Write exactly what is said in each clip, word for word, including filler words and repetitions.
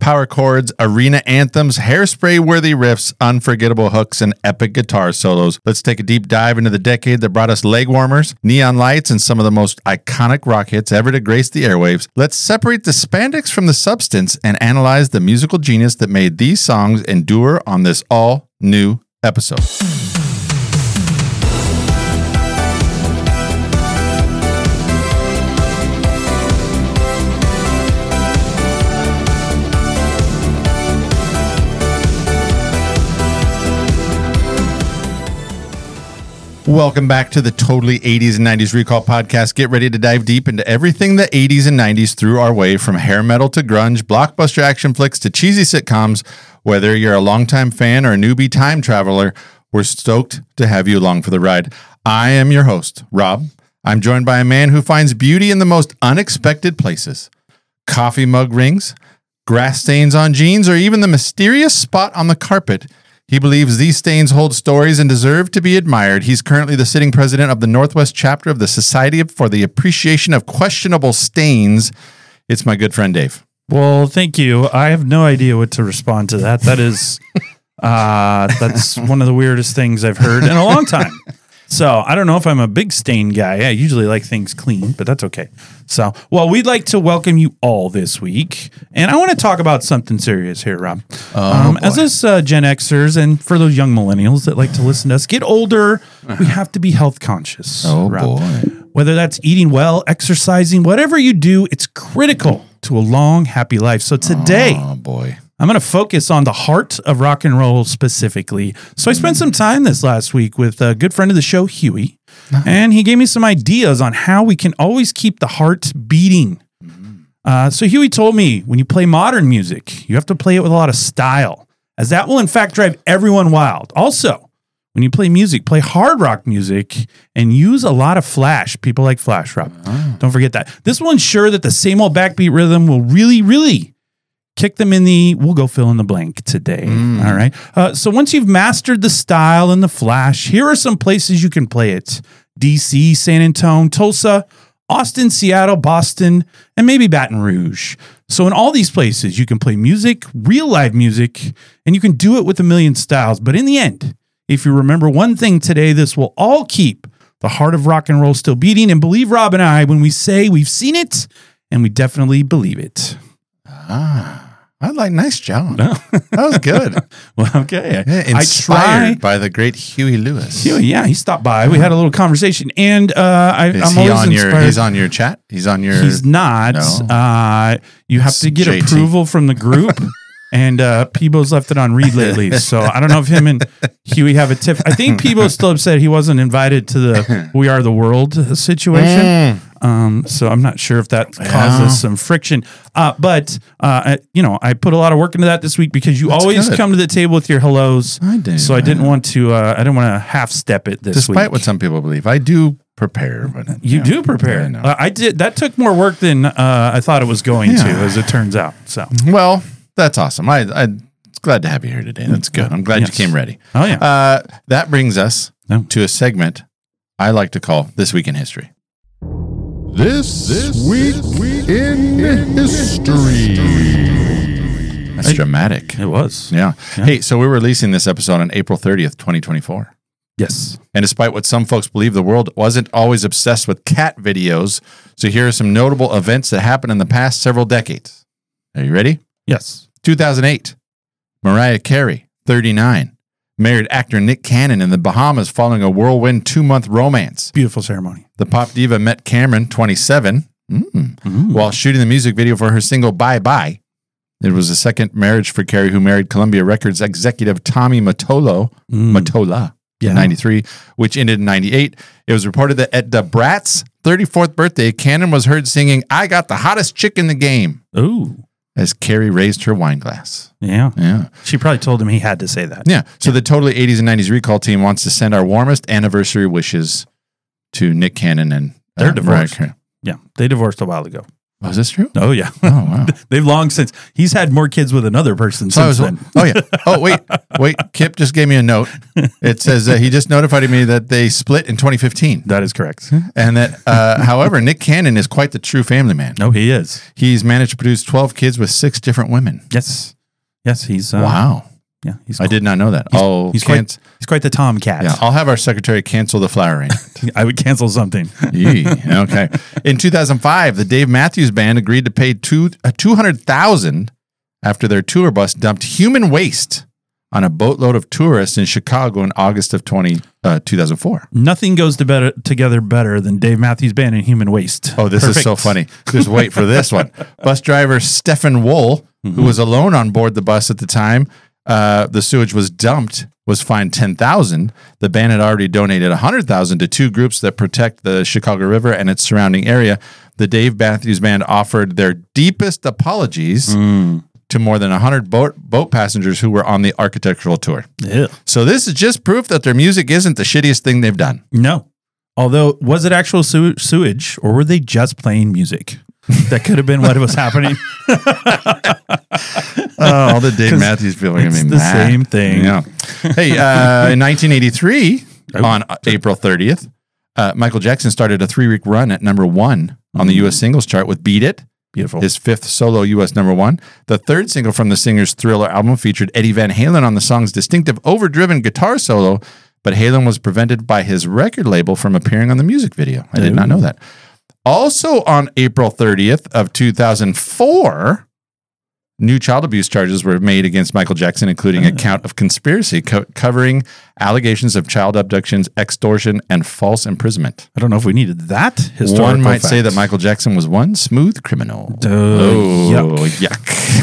power chords, arena anthems, hairspray-worthy riffs, unforgettable hooks, and epic guitar solos. Let's take a deep dive into the decade that brought us leg warmers, neon lights, and some of the most iconic rock hits ever to grace the airwaves. Let's separate the spandex from the substance and analyze the musical genius that made these songs endure on this all-new episode. Welcome back to the Totally eighties and nineties Recall Podcast. Get ready to dive deep into everything the eighties and nineties threw our way, from hair metal to grunge, blockbuster action flicks to cheesy sitcoms. Whether you're a longtime fan or a newbie time traveler, we're stoked to have you along for the ride. I am your host, Rob. I'm joined by a man who finds beauty in the most unexpected places. Coffee mug rings, grass stains on jeans, or even the mysterious spot on the carpet. He believes these stains hold stories and deserve to be admired. He's currently the sitting president of the Northwest chapter of the Society for the Appreciation of Questionable Stains. It's my good friend, Dave. Well, thank you. I have no idea what to respond to that. That is, uh, that's one of the weirdest things I've heard in a long time. So I don't know if I'm a big stain guy. I usually like things clean, but that's okay. So, well, we'd like to welcome you all this week. And I want to talk about something serious here, Rob. Oh, um, as us uh, Gen Xers, and for those young millennials that like to listen to us, get older, we have to be health conscious. Oh, Rob. boy. Whether that's eating well, exercising, whatever you do, it's critical to a long, happy life. So today, Oh, boy. I'm going to focus on the heart of rock and roll specifically. So I spent some time this last week with a good friend of the show, Huey, and he gave me some ideas on how we can always keep the heart beating. Uh, so Huey told me, when you play modern music, you have to play it with a lot of style, as that will in fact drive everyone wild. Also, when you play music, play hard rock music and use a lot of flash. People like flash, Rob. Oh. Don't forget that. This will ensure that the same old backbeat rhythm will really, really kick them in the, we'll go fill in the blank today. Mm. All right. Uh, so once you've mastered the style and the flash, here are some places you can play it. D C, San Antonio, Tulsa, Austin, Seattle, Boston, and maybe Baton Rouge. So in all these places, you can play music, real live music, and you can do it with a million styles. But in the end, if you remember one thing today, this will all keep the heart of rock and roll still beating. And believe Rob and I when we say we've seen it, and we definitely believe it. Ah. I like, nice job. That was good. Well, okay. Yeah, inspired I by the great Huey Lewis. Huey, yeah, he stopped by. We had a little conversation, and uh, I, Is I'm he always on inspired. your? He's on your chat. He's on your. He's not. No. Uh, you have It's to get J T. approval from the group, and uh, Peebo's left it on read lately. So I don't know if him and Huey have a tip. I think Peebo's still upset he wasn't invited to the "We Are the World" situation. Mm. Um, so I'm not sure if that causes Yeah. some friction. Uh, but, uh, I, you know, I put a lot of work into that this week because you That's always good. come to the table with your hellos. I do. So I didn't want to, uh, I didn't want to half step it this Despite week. what some people believe, I do prepare. But You yeah. do prepare. Yeah, I know. Uh, I did. That took more work than uh, I thought it was going Yeah. to, as it turns out. So, Well, that's awesome. I, I'm glad to have you here today. That's good. I'm glad Yes. you came ready. oh yeah, Uh, that brings us No. to a segment I like to call This Week in History. This, this week, in history. That's dramatic. it was. Yeah. Yeah. Hey, so we're releasing this episode on April thirtieth, twenty twenty-four. Yes. And despite what some folks believe, the world wasn't always obsessed with cat videos. So here are some notable events that happened in the past several decades. Are you ready? Yes. two thousand eight, Mariah Carey, thirty-nine, married actor Nick Cannon in the Bahamas following a whirlwind two-month romance. Beautiful ceremony. The pop diva met Cameron, twenty-seven, mm, Mm. while shooting the music video for her single Bye Bye. It was the second marriage for Carey, who married Columbia Records executive Tommy Mottola, Mm. Mottola Yeah. in ninety-three, which ended in ninety-eight. It was reported that at the Brat's thirty-fourth birthday, Cannon was heard singing, "I got the hottest chick in the game," Ooh. as Carey raised her wine glass. Yeah. Yeah. She probably told him he had to say that. Yeah. So the Totally eighties and nineties Recall team wants to send our warmest anniversary wishes to Nick Cannon and uh, They're divorced. Mariah Carey. Yeah. They divorced a while ago. Was this true? Oh, yeah. Oh, wow. They've long since, he's had more kids with another person So I since was, then. oh, yeah. Oh, wait. Wait. Kip just gave me a note. It says uh, he just notified me that they split in twenty fifteen. That is correct. And that, uh, however, Nick Cannon is quite the true family man. No, he is. He's managed to produce twelve kids with six different women. Yes. Yes, he's. Uh, Wow. Yeah, he's. I did not know that. He's, oh, he's can't, quite. He's quite the tomcat. yeah, I'll have our secretary cancel the flower arrangement. I would cancel something. Yee, okay. In two thousand five, the Dave Matthews Band agreed to pay two uh, two hundred thousand after their tour bus dumped human waste on a boatload of tourists in Chicago in August of twenty, uh, two thousand four. Nothing goes to better, together better than Dave Matthews Band and Human Waste. Oh, this Perfect. is so funny. Just wait for this one. Bus driver Stefan Wohl, Mm-hmm. who was alone on board the bus at the time uh, the sewage was dumped, was fined ten thousand dollars. The band had already donated one hundred thousand dollars to two groups that protect the Chicago River and its surrounding area. The Dave Matthews Band offered their deepest apologies Mm. to more than one hundred boat, boat passengers who were on the architectural tour. Yeah. So this is just proof that their music isn't the shittiest thing they've done. No. Although, was it actual sew- sewage or were they just playing music? That could have been what was happening. Oh, all the Dave Matthews people are going to It's be the mad. same thing. Yeah. Hey, uh, in nineteen eighty-three, on April thirtieth, uh, Michael Jackson started a three-week run at number one on the U S singles chart with Beat It, Beautiful. his fifth solo U S number one. The third single from the singer's Thriller album featured Eddie Van Halen on the song's distinctive overdriven guitar solo, but Halen was prevented by his record label from appearing on the music video. I did not know that. Also on April thirtieth of two thousand four, new child abuse charges were made against Michael Jackson, including a count of conspiracy co- covering allegations of child abductions, extortion, and false imprisonment. I don't know if we needed that historical One might fact. say that Michael Jackson was one smooth criminal. Oh, Oh, yuck. yuck.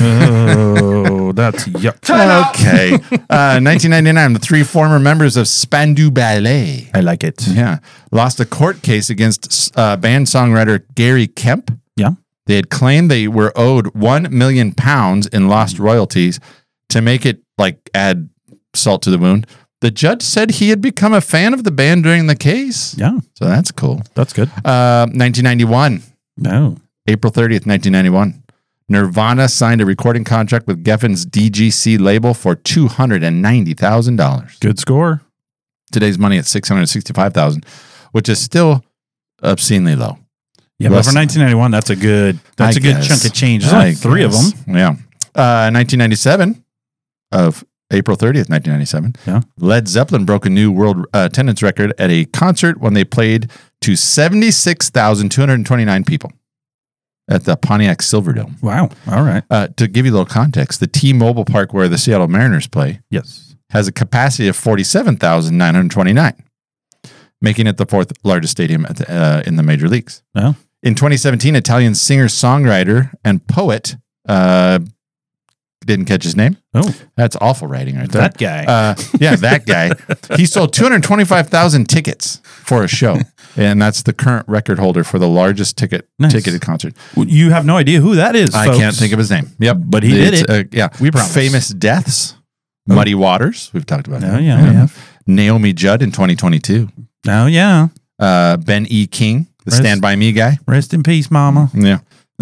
Oh, that's yuck. Okay. Uh, nineteen ninety-nine, the three former members of Spandau Ballet, I like it. yeah, lost a court case against uh, band songwriter Gary Kemp. Yeah. They had claimed they were owed one million pounds in lost royalties. To make it like add salt to the wound, the judge said he had become a fan of the band during the case. Yeah. So that's cool. That's good. Uh, nineteen ninety-one, No. April thirtieth, nineteen ninety-one. Nirvana signed a recording contract with Geffen's D G C label for two hundred ninety thousand dollars. Good score. Today's money at six hundred sixty-five thousand dollars, which is still obscenely low. Yeah, Less- but for nineteen ninety-one, that's a good that's I a good guess. chunk of change. There's I only three guess. of them. Yeah. Uh, nineteen ninety-seven, of April thirtieth, nineteen ninety-seven, Yeah. Led Zeppelin broke a new world uh, attendance record at a concert when they played to seventy-six thousand two hundred twenty-nine people at the Pontiac Silverdome. Wow. All right. Uh, to give you a little context, the T-Mobile Park where the Seattle Mariners play Yes. has a capacity of forty-seven thousand nine hundred twenty-nine, making it the fourth largest stadium at the, uh, in the major leagues. Well, In twenty seventeen, Italian singer, songwriter, and poet, uh, didn't catch his name. oh, That's awful writing right there. that guy. Uh, yeah, that guy. He sold two hundred twenty-five thousand tickets for a show, and that's the current record holder for the largest ticket Nice. ticketed concert. You have no idea who that is. I folks. can't think of his name. Yep, But he did It's, it. Uh, yeah, We promise. Famous deaths. Muddy Waters. We've talked about Oh, that. yeah, we have. Naomi Judd in twenty twenty-two. Oh, yeah. Uh, Ben E. King, the Rest- Stand By Me guy. Rest in peace, mama. Yeah.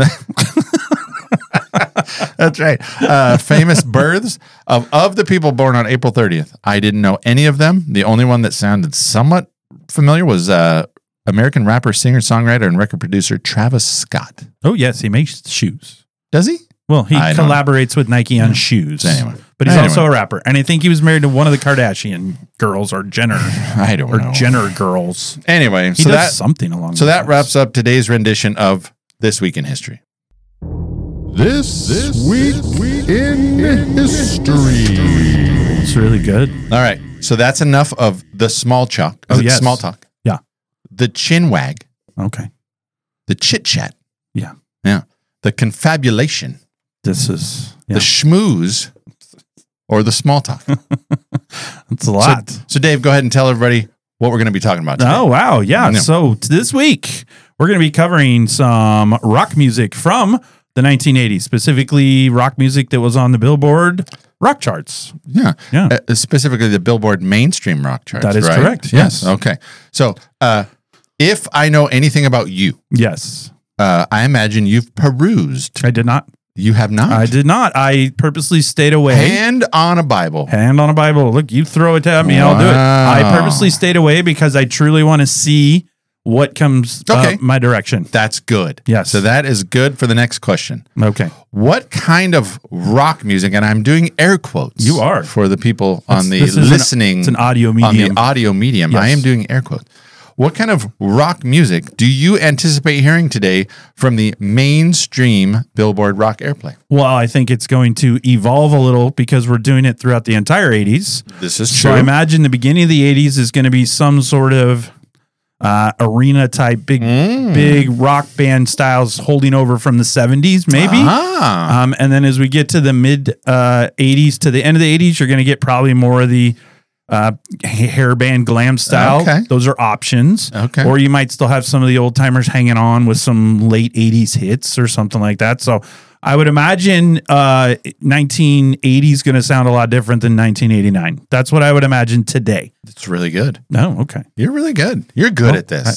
That's right. Uh, famous births of, of the people born on April thirtieth. I didn't know any of them. The only one that sounded somewhat familiar was uh, American rapper, singer, songwriter, and record producer Travis Scott. Oh, yes. He makes shoes. Does he? Well, he I don't- collaborates with Nike on shoes. Anyway. But he's Anyway. also a rapper. And I think he was married to one of the Kardashian girls or Jenner I don't or know. Jenner girls. Anyway, He so does that something along so those that lines. wraps up today's rendition of This Week in History. This, week, in history. It's really good. All right. So that's enough of the small talk. Oh, yes. Small talk. Yeah. The chin wag. Okay. The chit chat. Yeah. Yeah. The confabulation. This is yeah. The schmooze. Or the small talk. It's a lot. So, so, Dave, go ahead and tell everybody what we're going to be talking about today. Oh, wow. Yeah. Yeah. So t- this week, we're going to be covering some rock music from the nineteen eighties, specifically rock music that was on the Billboard rock charts. Yeah. Yeah. Uh, specifically the Billboard mainstream rock charts. That is right? correct, yes. Okay. So uh, if I know anything about you, Yes. Uh, I imagine you've perused. I did not. You have not. I did not. I purposely stayed away. Hand on a Bible. Hand on a Bible. Look, you throw it at me, I'll do it. I Wow. purposely stayed away because I truly want to see what comes Okay. uh, my direction. That's good. Yes. So that is good for the next question. Okay. What kind of rock music, and I'm doing air quotes. You are. For the people on the This is an- listening. it's an audio On medium. the audio medium. Yes. I am doing air quotes. What kind of rock music do you anticipate hearing today from the mainstream Billboard Rock Airplay? Well, I think it's going to evolve a little because we're doing it throughout the entire eighties. This is So true. I imagine the beginning of the eighties is going to be some sort of uh, arena type, big, Mm. big rock band styles holding over from the seventies, maybe. Ah. Um, and then as we get to the mid uh, eighties to the end of the eighties, you're going to get probably more of the uh, ha- hairband glam style. Okay. Those are options. Okay. Or you might still have some of the old timers hanging on with some late eighties hits or something like that. So I would imagine uh, nineteen eighty is going to sound a lot different than nineteen eighty-nine. That's what I would imagine today. It's really good. No, okay. You're really good. You're good Well, at this.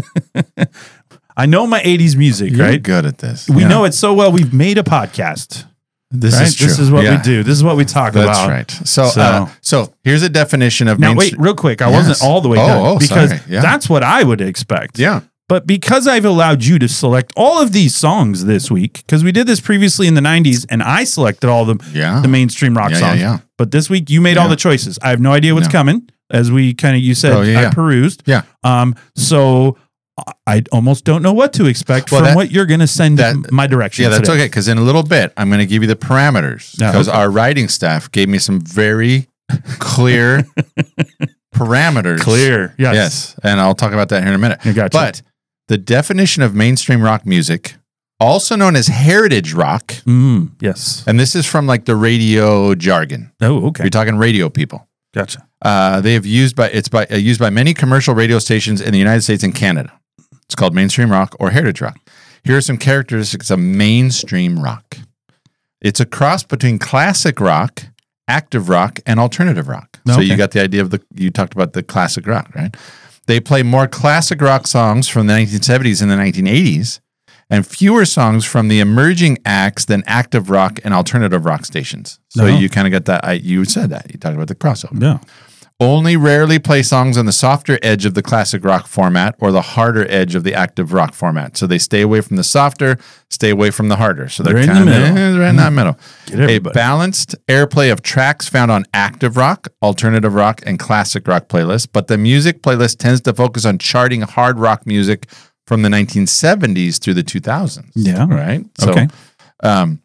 I know my eighties music, You're right? good at this. We Yeah. know it so well. We've made a podcast. This right? is true. This is what Yeah. we do. This is what we talk That's about. right. So, So- uh, so here's a definition of Now, mainstream. wait, real quick. I Yes. wasn't all the way Oh, done oh, because sorry. Yeah. that's what I would expect. Yeah. But because I've allowed you to select all of these songs this week, because we did this previously in the nineties and I selected all the, Yeah. the mainstream rock Yeah, yeah, songs. yeah. But this week you made all Yeah. the choices. I have no idea what's Yeah. coming. As we kind of, you said, Oh, yeah, I yeah. perused. Yeah. Um, so I almost don't know what to expect Well, from that- what you're going to send that- my direction. Yeah, that's today. okay. Because in a little bit, I'm going to give you the parameters. Yeah, Because okay. our writing staff gave me some very clear parameters. Clear. Yes. Yes. And I'll talk about that here in a minute. I gotcha. But the definition of mainstream rock music, also known as heritage rock, Mm, yes. and this is from like the radio jargon. Oh, okay. You're talking radio people. Gotcha. Uh, they have used by it's by uh, used by many commercial radio stations in the United States and Canada. It's called mainstream rock or heritage rock. Here are some characteristics of mainstream rock. It's a cross between classic rock, active rock, and alternative rock. So Okay. you got the idea of the you talked about the classic rock, right? They play more classic rock songs from the nineteen seventies and the nineteen eighties, and fewer songs from the emerging acts than active rock and alternative rock stations. So Oh. you kind of got that. I, you said that. You talked about the crossover. Yeah. Only rarely play songs on the softer edge of the classic rock format or the harder edge of the active rock format. So they stay away from the softer, stay away from the harder. So they're, They're in the kinda- middle. eh, They're in that middle. Get A everybody. balanced airplay of tracks found on active rock, alternative rock, and classic rock playlists. But the music playlist tends to focus on charting hard rock music from the nineteen seventies through the two thousands. Yeah. Right? So, Okay. um,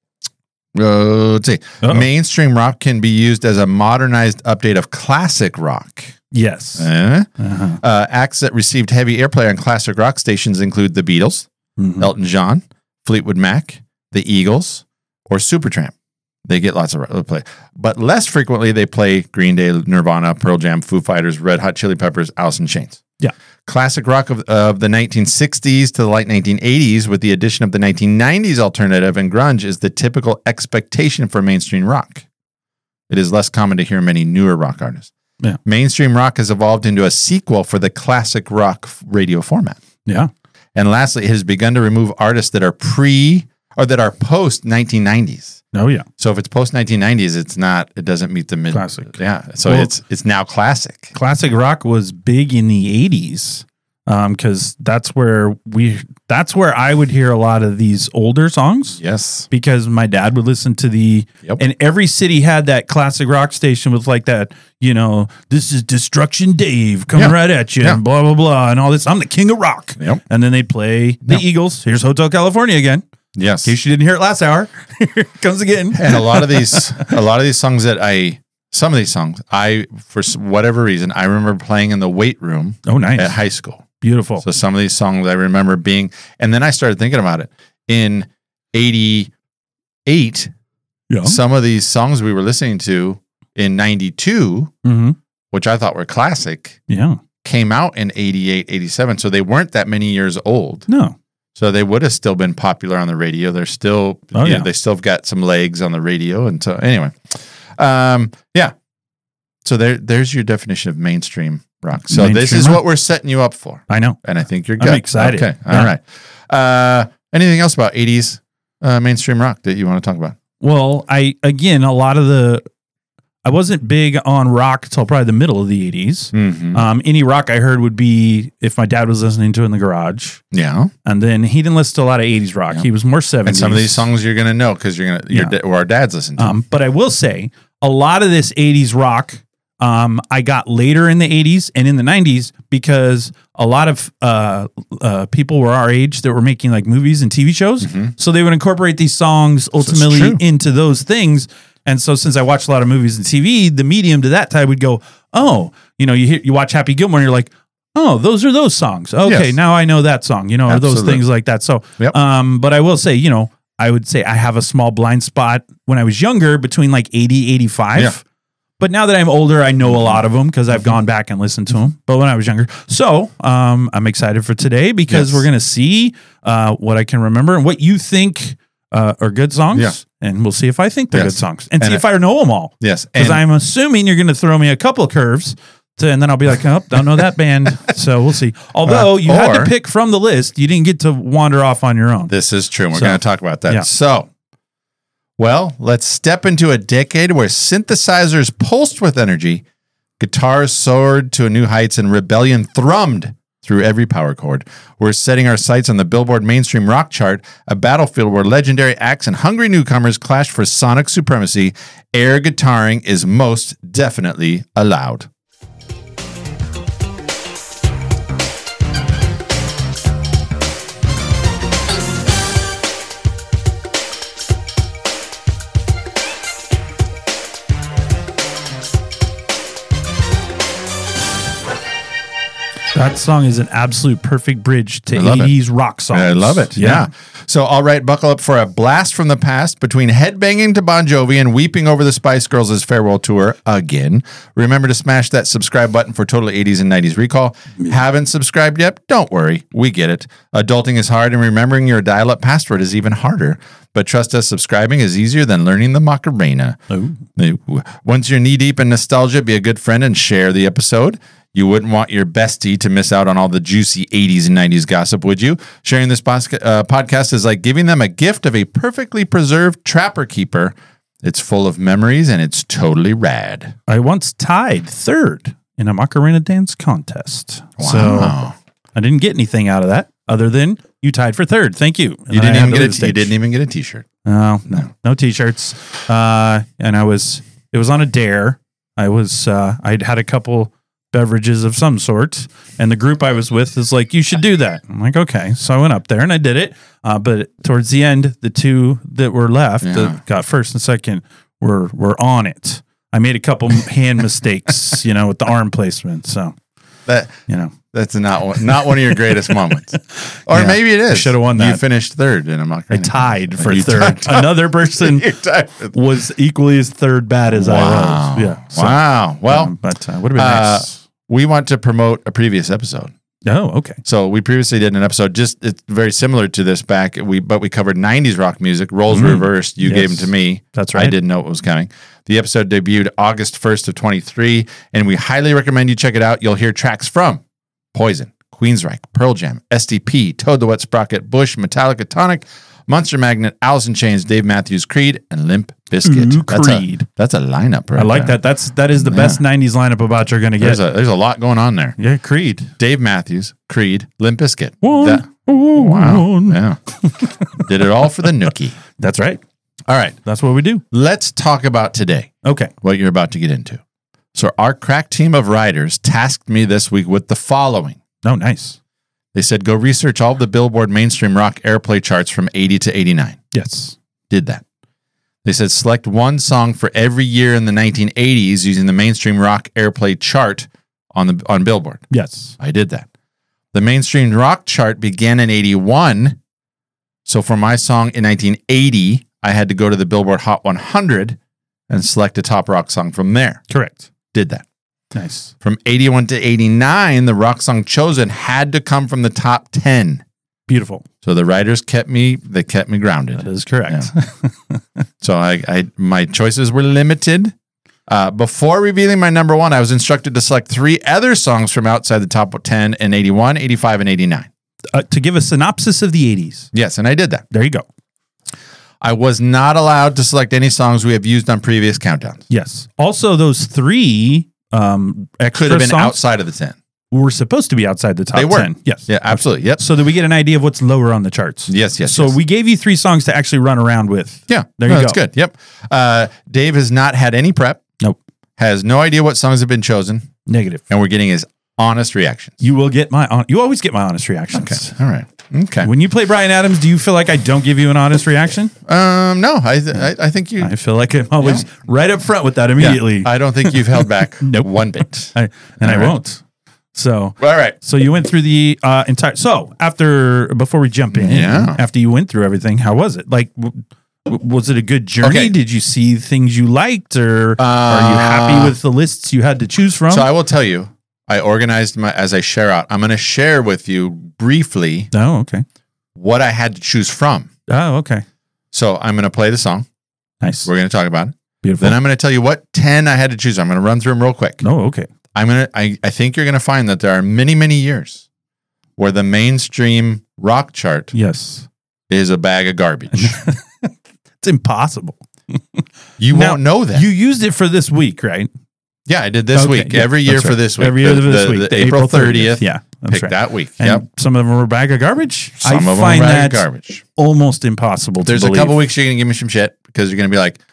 uh, let's see. Uh-oh. Mainstream rock can be used as a modernized update of classic rock. Yes. Eh? Uh-huh. Uh, acts that received heavy airplay on classic rock stations include the Beatles, Mhm. Elton John, Fleetwood Mac, the Eagles, or Supertramp. They get lots of play, but less frequently they play Green Day, Nirvana, Pearl Jam, Foo Fighters, Red Hot Chili Peppers, Alice in Chains. Yeah. Classic rock of, of the nineteen sixties to the late nineteen eighties, with the addition of the nineteen nineties alternative and grunge, is the typical expectation for mainstream rock. It is less common to hear many newer rock artists. Yeah. Mainstream rock has evolved into a sequel for the classic rock f- radio format. Yeah. And lastly, it has begun to remove artists that are pre or that are post nineteen nineties. Oh, yeah. So if it's post nineteen nineties, it's not. It doesn't meet the mid. Classic. Yeah. So Well- it's it's now classic. Classic rock was big in the eighties because that's where we that's where I would hear a lot of these older songs Yes. because my dad would listen to the Yep. and every city had that classic rock station with like that, you know, this is Destruction Dave coming Yeah. right at you Yeah. and blah blah blah and all this. I'm the king of rock. Yep. And then they'd play the Yeah. Eagles. Here's Hotel California again. Yes. In case you didn't hear it last hour. Here it comes again. And a lot of these, a lot of these songs that I, some of these songs, I for s- whatever reason, I remember playing in the weight room Oh, nice. at high school. Beautiful. So some of these songs I remember being, and then I started thinking about it in eighty-eight. yeah. Some of these songs we were listening to in ninety-two, Mm-hmm. which I thought were classic, Yeah. came out in eighty-eight, eighty-seven. So they weren't that many years old. No. So they would have still been popular on the radio. They're still, Oh, you know, yeah. they still have got some legs on the radio. And so anyway, um, yeah. So there, there's your definition of mainstream rock. So this Mainstream is rock. what we're setting you up for. I know. And I think you're I'm good. excited. Okay. All Yeah. right. Uh, anything else about eighties uh, mainstream rock that you want to talk about? Well, I again, a lot of the I wasn't big on rock till probably the middle of the eighties. Mm-hmm. Um, any rock I heard would be if my dad was listening to it in the garage, Yeah. and then he didn't listen to a lot of eighties rock. Yeah. He was more And seventies. some of these songs you're going to know because you're going to, your Yeah. da- or our dads listen to. Um, but I will say a lot of this eighties rock um, I got later in the eighties and in the nineties because a lot of uh, uh, people were our age that were making like movies and T V shows. Mhm. So they would incorporate these songs ultimately true. into those things. And so since I watched a lot of movies and T V, the medium to that time would go, oh, you know, you hear, you watch Happy Gilmore and you're like, oh, those are those songs. Okay, Yes. now I know that song, you know, or those Absolutely. things like that. So, Yep. um, but I will say, you know, I would say I have a small blind spot when I was younger between like eighty, eighty-five. Yeah. But now that I'm older, I know a lot of them because I've gone back and listened to them. But when I was younger, so um, I'm excited for today because Yes. we're going to see uh, what I can remember and what you think uh, are good songs. Yeah. And we'll see if I think they're Yes. good songs and, And see it- if I know them all. Yes. Because And I'm assuming you're going to throw me a couple curves. To, and then I'll be like, oh, don't know that band. So we'll see. Although Uh, you had or- to pick from the list, you didn't get to wander off on your own. this is true. We're So- going to talk about that. Yeah. So, well, let's step into a decade where synthesizers pulsed with energy, guitars soared to new heights, and rebellion thrummed through every power chord. We're setting our sights on the Billboard mainstream rock chart, a battlefield where legendary acts and hungry newcomers clash for sonic supremacy. Air guitaring is most definitely allowed. That song is an absolute perfect bridge to I love it. eighties rock songs. I love it. Yeah. So, all right, buckle up for a blast from the past between headbanging to Bon Jovi and weeping over the Spice Girls' farewell tour again. Remember to smash that subscribe button for Total eighties and nineties Recall. Haven't subscribed yet? Don't worry. We get it. Adulting is hard and remembering your dial-up password is even harder. But trust us, subscribing is easier than learning the Macarena. Oh. Once you're knee-deep in nostalgia, be a good friend and share the episode. You wouldn't want your bestie to miss out on all the juicy eighties and nineties gossip, would you? Sharing this pos- uh, podcast is like giving them a gift of a perfectly preserved Trapper Keeper. It's full of memories and it's totally rad. I once tied third in a Macarena dance contest. So Wow. I didn't get anything out of that other than you tied for third. Thank you. And You then didn't I had even to get a leave the t- you stage. didn't even get a T-shirt. No, no, no t-shirts. Uh, and I was, it was on a dare. I was, uh, I'd had a couple beverages of some sort, and the group I was with is like, you should do that. I'm like, okay. So I went up there and I did it. Uh, but towards the end, the two that were left Yeah. that got first and second were, were on it. I made a couple hand mistakes, you know, with the arm placement. So, That you know, that's not one- not one of your greatest moments, or Yeah. maybe it is. Should've won You that. finished third in a I Macarena. tied for You third. tied- Another person You tied for- was equally as third bad as I Wow. was. Yeah. So, wow. Well, um, but uh, would have been uh, nice. we want to promote a previous episode. Oh, okay. So we previously did an episode just it's very similar to this back we but we covered nineties rock music, roles Mm. reversed. You Yes. gave them to me. That's I right. didn't know what was coming. The episode debuted August first of twenty-three, and we highly recommend you check it out. You'll hear tracks from Poison, Queensryche, Pearl Jam, S D P, Toad the Wet Sprocket, Bush, Metallica, Tonic, Monster Magnet, Alice in Chains, Dave Matthews, Creed, and Limp Bizkit. Ooh, That's a- Creed. That's a, lineup, right? I like there. that. That's that is the best nineties lineup about you're gonna get. There's a there's a lot going on there. yeah, Creed. Dave Matthews, Creed, Limp Bizkit. One, That- wow. Yeah. Did it all for the nookie. That's right. All right. That's what we do. Let's talk about today, Okay. what you're about to get into. So, our crack team of writers tasked me this week with the following. Oh, nice. They said, go research all of the Billboard mainstream rock airplay charts from eighty to eighty-nine. Yes. Did that. They said, select one song for every year in the nineteen eighties using the mainstream rock airplay chart on the on Billboard. Yes. I did that. The mainstream rock chart began in eighty-one. So for my song in nineteen eighty, I had to go to the Billboard Hot one hundred and select a top rock song from there. Correct. Did that. Nice. From eighty-one to eighty-nine, the rock song chosen had to come from the top ten. Beautiful. So the writers kept me, they kept me grounded. That is correct. So I, I my choices were limited. Uh, before revealing my number one, I was instructed to select three other songs from outside the top ten in eighty-one, eighty-five, and eighty-nine. Uh, to give a synopsis of the eighties. Yes, and I did that. There you go. I was not allowed to select any songs we have used on previous countdowns. Yes. Also, those three um, extra Could have been songs outside of the ten. were supposed to be outside the top They were. ten. Yes. Yeah, absolutely. Yep. So that we get an idea of what's lower on the charts. Yes, yes. So yes. we gave you three songs to actually run around with. Yeah, There no, you that's go. good. Yep. Uh, Dave has not had any prep. Nope. Has no idea what songs have been chosen, Negative. and we're getting his honest reactions. You will get my on. You always get my honest reactions. Okay. All right. Okay. When you play Bryan Adams, do you feel like I don't give you an honest reaction? Um. No, I th- I, I think you. I feel like I'm always right up front with that immediately. Yeah, I don't think you've held back Nope. one bit. I, and I All right. won't. So, All right. so you went through the uh, entire. So after, before we jump in, Yeah. after you went through everything, how was it? Like, w- w- was it a good journey? Okay. Did you see things you liked, or are you happy with the lists you had to choose from? So I will tell you, I organized my as I share out. I'm going to share with you briefly oh, okay. what I had to choose from. Oh, okay. So I'm going to play the song. Nice. We're going to talk about it. Beautiful. Then I'm going to tell you what ten I had to choose. I'm going to run through them real quick. oh, okay. I'm gonna. I, I think you're gonna find that there are many, many years where the mainstream rock chart Yes. is a bag of garbage. It's impossible. You Now, won't know that. You used it for this week, right? yeah, I did this Okay, week. yeah, Every year that's for right. this week. Every year the, for this the- week. the the April thirtieth. Yeah. That's Pick right. that week. And Yep. some of them were a bag of garbage. Some I of them find are a bag that of garbage. almost impossible There's to a believe. couple weeks you're gonna give me some shit because you're gonna be like,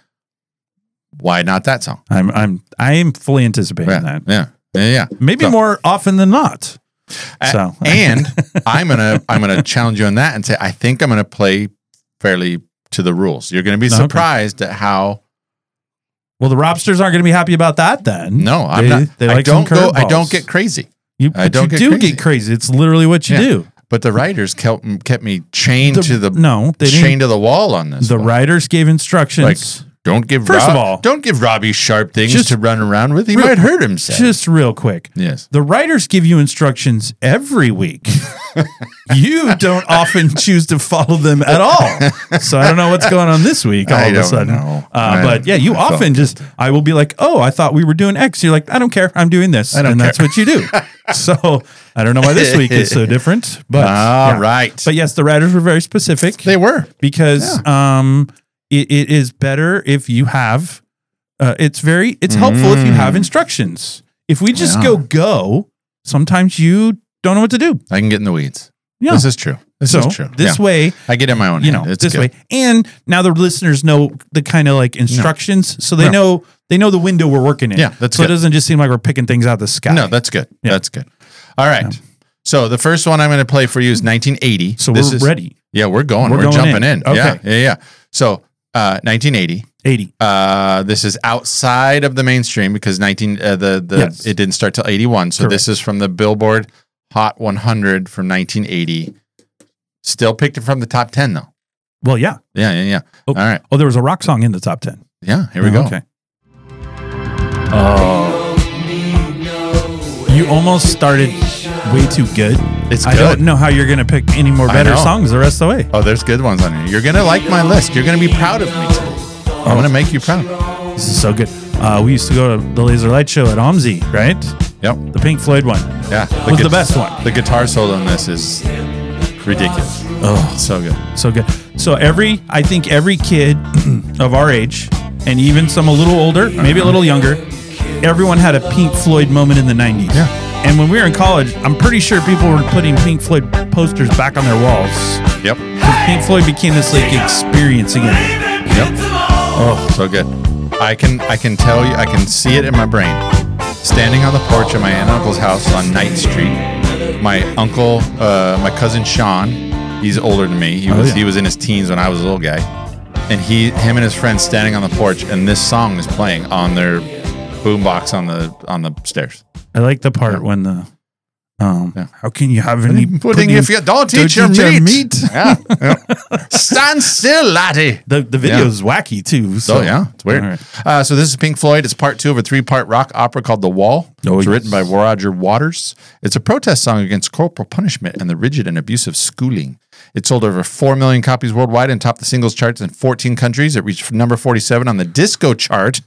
why not that song? I'm I'm I am fully anticipating Yeah, that. yeah, yeah. yeah. Maybe So- more often than not. A- So and I'm gonna I'm gonna challenge you on that and say I think I'm gonna play fairly to the rules. You're gonna be Okay. surprised at how. well, the Robsters aren't going to be happy about that then. No, I'm They- not. they I like some don't go. I curveballs. don't get crazy. You, I but don't you get do crazy. get crazy. It's literally what you Yeah. do. But the writers kept kept me chained The- to the no, they didn't. chained to the wall on this. The one. writers gave instructions. Don't give First Rob, of all- don't give Robbie sharp things Just- to run around with. He Real- might hurt himself. Just real quick. yes. The writers give you instructions every week. You don't often choose to follow them at all. So I don't know what's going on this week all I of a don't sudden. know. Uh, I- but yeah, you I felt often just, I will be like, oh, I thought we were doing X. You're like, I don't care. I'm doing this. I don't and care. that's what you do. So I don't know why this week is so different. But, All yeah. right. But yes, the writers were very specific They were. because um, it, it is better if you have, uh, it's very, it's helpful if you have instructions. If we just Yeah. go, go, sometimes you don't know what to do. I can get in the weeds. Yeah. This is true. This so is true. this Yeah. way, I get in my own you head. know, It's this good. way, and now the listeners know the kind of like instructions, so they No. know they know the window we're working in. Yeah, that's so good. it doesn't just seem like we're picking things out of the sky. No, that's good. Yeah. That's good. All right. Yeah. So the first one I'm going to play for you is nineteen eighty. so This we're is, ready. Yeah, we're going. We're We're, going jumping in. in. Okay. Yeah, yeah, yeah. So uh, nineteen eighty. Eighty. Uh, this is outside of the mainstream because nineteen uh, the the Yes. it didn't start till eighty-one. So Correct. this is from the Billboard Hot one hundred from nineteen eighty. Still picked it from the top ten though. Well, yeah. Yeah, yeah, yeah. Oh, All right. Oh, there was a rock song in the top ten. Yeah, here we Oh, go. Okay. Oh. You almost started way too good. It's I good. don't know how you're going to pick any more I better know. songs the rest of the way. Oh, there's good ones on here. You're gonna like my list. You're gonna be proud of me today. I'm gonna make you proud. This is so good. Uh, we used to go to the Laser Light Show at O M Z, right? Yep. The Pink Floyd one. Yeah. Was the gu- best one. The guitar solo on this is ridiculous. Oh, So good. so good. So every, I think every kid of our age, and even some a little older, maybe a little younger, everyone had a Pink Floyd moment in the nineties. Yeah. And when we were in college, I'm pretty sure people were putting Pink Floyd posters back on their walls. Yep. Pink Floyd became this like experience again. Yep. Oh, so good. I can I can tell you I can see it in my brain. Standing on the porch of my aunt and uncle's house on Ninth Street. My uncle, uh, my cousin Sean, he's older than me. He Oh, was yeah. he was in his teens when I was a little guy. And he him and his friends standing on the porch and this song is playing on their boombox on the on the stairs. I like the part when the, um, Yeah. how can you have any Pudding if you don't eat your eat your meat. meat. Yeah. yeah. Stand still, laddie. The the video is wacky too. So Oh yeah, it's weird. All right. Uh, so this is Pink Floyd. It's part two of a three-part rock opera called The Wall. Oh, it's yes. written by Roger Waters. It's a protest song against corporal punishment and the rigid and abusive schooling. It sold over four million copies worldwide and topped the singles charts in fourteen countries. It reached number forty-seven on the disco chart.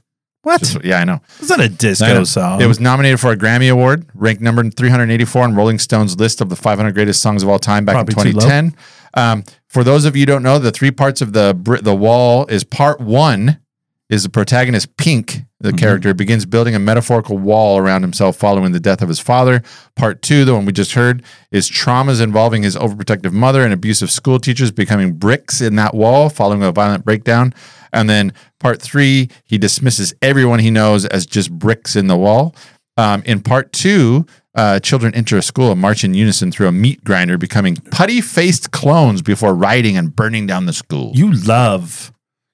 What? Just- yeah, I know. Is that a disco I know. song? It was nominated for a Grammy Award, ranked number three hundred eighty-four on Rolling Stone's list of the five hundred greatest songs of all time back Probably in too twenty ten. Um, for those of you who don't know, the three parts of the br- the wall is part one is the protagonist Pink, the Mm-hmm. character, begins building a metaphorical wall around himself following the death of his father. Part two, the one we just heard, is traumas involving his overprotective mother and abusive school teachers becoming bricks in that wall following a violent breakdown. And then part three, he dismisses everyone he knows as just bricks in the wall. Um, in part two, uh, children enter a school and march in unison through a meat grinder, becoming putty-faced clones before rioting and burning down the school. You love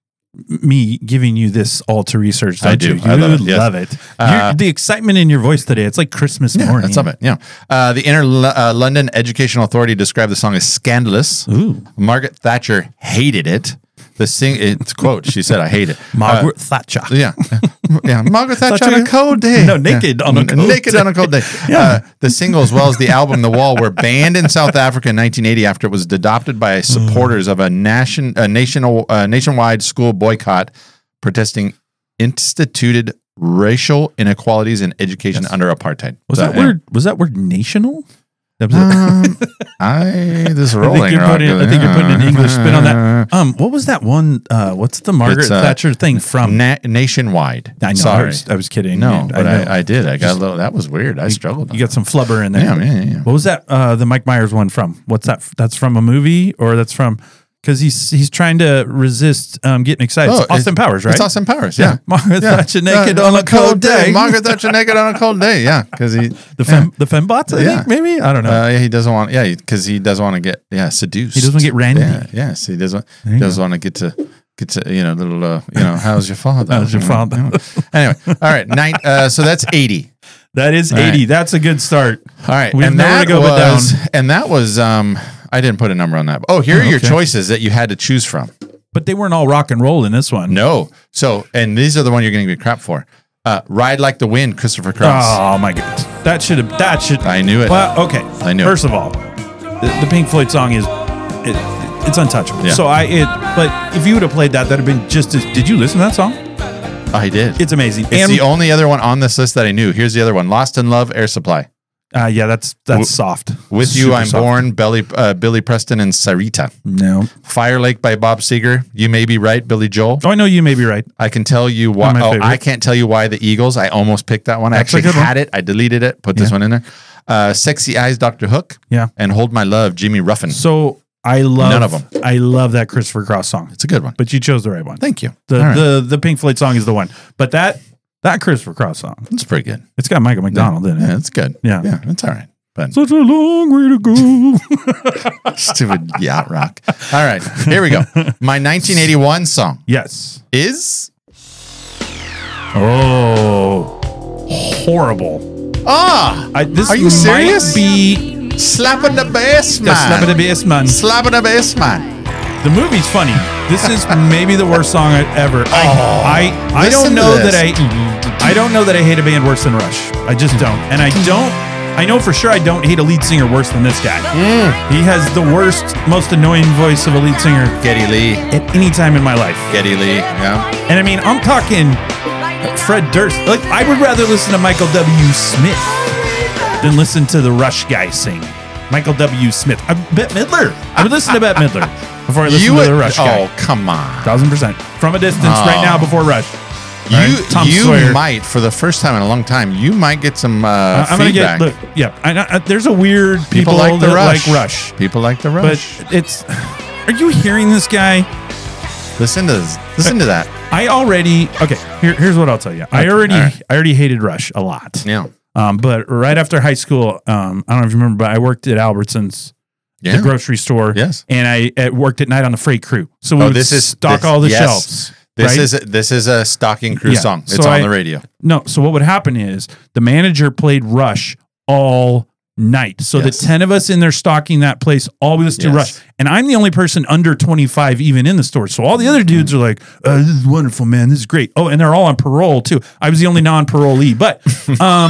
me giving you this all to research. Don't I do. You, I you love it, yes. love it. Uh, You're- the excitement in your voice today, it's like Christmas Yeah, morning. that's of it. Yeah. Uh, the Inner Lo- uh, London Educational Authority described the song as scandalous. Ooh. Margaret Thatcher hated it. The sing it's quote, she said, I hate it. Margaret Thatcher. Uh, yeah. Yeah. Margaret Thatcher Thatcher- on a cold day. No, naked Yeah. on a cold Naked day. on a cold day. Uh, the single, as well as the album The Wall, were banned in South Africa in nineteen eighty after it was adopted by supporters of a nation a national uh, nationwide school boycott protesting instituted racial inequalities in education under apartheid. Was So, that yeah. word? Was that word national? That was Um, I this I rolling. think you're rock, putting. I think you're putting an English spin on that. uh, Um, what was that one? Uh, what's the Margaret It's, uh, Thatcher thing from? Na- nationwide. I know. I Sorry, was, I was kidding. no, but know. I, I, did. I got a little. That was weird. I struggled. You got some flubber in there. Yeah, yeah, yeah. What was that? Uh, the Mike Myers one from? What's that? That's from a movie, or that's from? Because he's he's trying to resist um, getting excited. Oh, It's Austin it's- Powers, right? It's Austin Powers. Yeah. Margaret Yeah. Thatcher naked Uh, on a cold day. Margaret Thatcher naked on a cold day. Yeah, because he The fem, the fembots, I Yeah. think maybe I don't know. uh, yeah, he doesn't want. Yeah, because he doesn't want to get yeah seduced. He doesn't wanna get randy. Yeah, yes, he doesn't. There you Doesn't want to get to get to you know little uh, you know how's your father? How's your You know, father? you know. Anyway, all right. Nine. Uh, so that's eighty. that is All right. eighty. That's a good start. All right, We have and nowhere that to go but was and that was um. I didn't put a number on that. Oh, here Oh, are your okay. choices that you had to choose from. But they weren't all rock and roll in this one. No. So, and these are the one you're going to get crap for. Uh, Ride Like the Wind, Christopher Cross. Oh my goodness. That should have. That should. I knew it. Well, okay. I knew it. First of all, the, the Pink Floyd song is it, it's untouchable. Yeah. So I it. But if you would have played that, that'd have been just as. Did you listen to that song? I did. It's amazing. It's and the only other one on this list that I knew. Here's the other one: Lost in Love, Air Supply. uh, yeah, that's that's W- soft. With You, Super I'm soft. Born, Billy, uh, Billy Preston, and Sarita. No. Fire Lake by Bob Seger. You May Be Right, Billy Joel. Oh, I know you may be right. I can tell you why. One of my Oh, favorite. I can't tell you why the Eagles. I almost picked that one. I That's a actually good one. had it. I deleted it. Put this Yeah. one in there. Uh, Sexy Eyes, Doctor Hook. Yeah. And Hold My Love, Jimmy Ruffin. So I love None of 'em. I love that Christopher Cross song. It's a good one. But you chose the right one. Thank you. The All right. the the Pink Floyd song is the one. But that that Christopher Cross song, It's pretty good. it's got Michael McDonald in it. Yeah, it's good. Yeah. Yeah, it's all right. But Such a long way to go. stupid yacht rock. All right, here we go. My nineteen eighty-one song Yes. is Oh, horrible. ah. I, this Are you might serious? Be Slapping the bass, man. the slap of the bass man. Slapping the bass, man. The movie's funny. This is maybe the worst song I've ever. I I, I listen don't to know this. that I I don't know that I hate a band worse than Rush. I just don't, and I don't. I know for sure I don't hate a lead singer worse than this guy. He has the worst, most annoying voice of a lead singer Geddy Lee. at any time in my life. Geddy Lee. Yeah. And I mean, I'm talking Fred Durst. Like, I would rather listen to Michael W. Smith than listen to the Rush guy sing. Michael W. Smith. I Bette Midler. I would listen to Bette Midler before I listen You to would, the Rush guy. oh, come on. Thousand percent. From a distance right Oh. now before Rush. You Right? Tom you Sawyer. might, for the first time in a long time, you might get some uh, Uh, I'm going to feedback. get, look, yeah. I, I, there's a weird People people, like the that Rush. like Rush. People like the But Rush. it's, are you hearing this guy? listen to this. Listen to that. I already, okay, here, here's what I'll tell you. I Okay, already, all right. I already hated Rush a lot. Yeah. Um, but right after high school, um, I don't know if you remember, but I worked at Albertsons, Yeah. the grocery store. Yes. And I uh, worked at night on the freight crew. So we Oh, would this is- stock this- all the yes. shelves. This right? is this is a stocking crew Yeah. song. It's So on I- the radio. No, so what would happen is the manager played Rush all night. So Yes. the ten of us in there stocking that place, all we listened to Yes. Rush. And I'm the only person under twenty-five even in the store. So all the other dudes are like, oh, this is wonderful, man. This is great. Oh, and they're all on parole too. I was the only non-parolee. But um,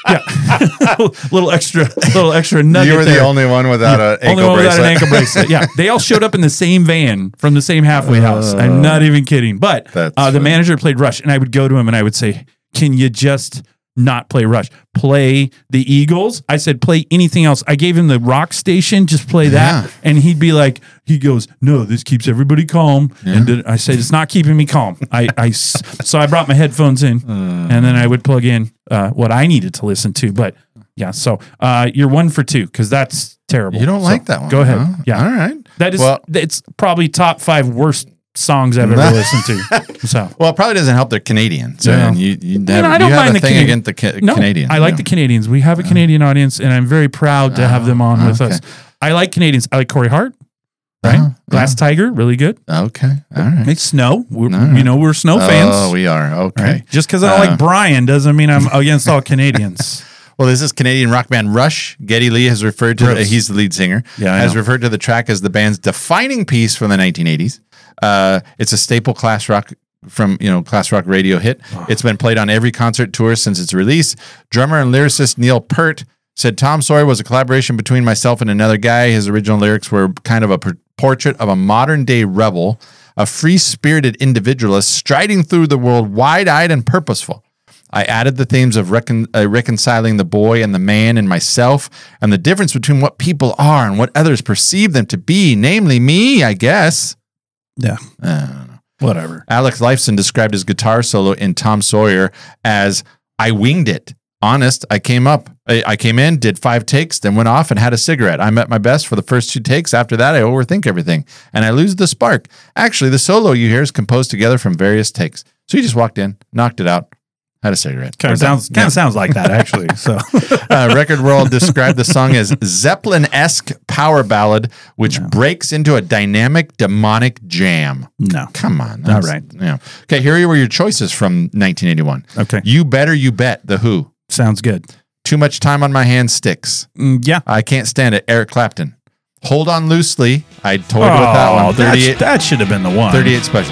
Yeah, little extra, little extra nugget. You were the there. only one without Yeah, an ankle only one bracelet. without an ankle bracelet. Yeah, they all showed up in the same van from the same halfway house. I'm not even kidding. But That's uh, the funny. manager played Rush, and I would go to him and I would say, "Can you just not play Rush? Play the Eagles." I said, "Play anything else." I gave him the rock station. Just play that, Yeah. and he'd be like, he goes, "No, this keeps everybody calm." And then I said, "It's not keeping me calm." I, I s- so I brought my headphones in, Uh. and then I would plug in uh, what I needed to listen to. But yeah, so uh, you're one for two because that's terrible. You don't So like that one. Go ahead. huh? Yeah, All right. that is. Well- it's probably top five worst songs I've ever listened to. So. Well, it probably doesn't help they're Canadian. So Yeah. you, you have, You know, I don't you have mind a the thing Canadi- against the ca- No, Canadians. I like yeah. the Canadians. We have a Canadian audience, and I'm very proud to have them on with okay. us. I like Canadians. I like Corey Hart, right? Uh-huh. Glass Tiger, really good. Okay. All right. It's Snow. We're, All right. You know, we're Snow fans. Oh, we are. Okay. Right? Just because I don't Uh, like Brian doesn't mean I'm against all Canadians. Well, this is Canadian rock band Rush. Geddy Lee has referred to the, Gross. he's the lead singer. Yeah, I has know. referred to the track as the band's defining piece from the nineteen eighties. Uh, it's a staple class rock from you know class rock radio hit. It's been played on every concert tour since its release. Drummer and lyricist Neil Peart said Tom Sawyer was a collaboration between myself and another guy. His original lyrics were kind of a por- portrait of a modern day rebel, a free spirited individualist striding through the world wide eyed and purposeful. I added the themes of recon- uh, reconciling the boy and the man and myself and the difference between what people are and what others perceive them to be, namely me, I guess. Yeah. Uh, Whatever. Alex Lifeson described his guitar solo in Tom Sawyer as I winged it. Honest, I came up, I, I came in, did five takes, then went off and had a cigarette. I'm at my best for the first two takes. After that, I overthink everything and I lose the spark. Actually, the solo you hear is composed together from various takes. So you just walked in, knocked it out, had a cigarette. Kind We're of done. sounds kind of sounds like that actually. So uh, Record World described the song as Zeppelin-esque power ballad, which breaks into a dynamic, demonic jam. no. Come on. All that's- right. Yeah. Okay, here were your choices from nineteen eighty-one. Okay. You Better You Bet, The Who. Sounds good. Too Much Time on My Hands Sticks. Mm, yeah. I Can't Stand It, Eric Clapton. Hold On Loosely. I toyed with that one. Oh, that, thirty-eight, that should have been the one. thirty-eight Special.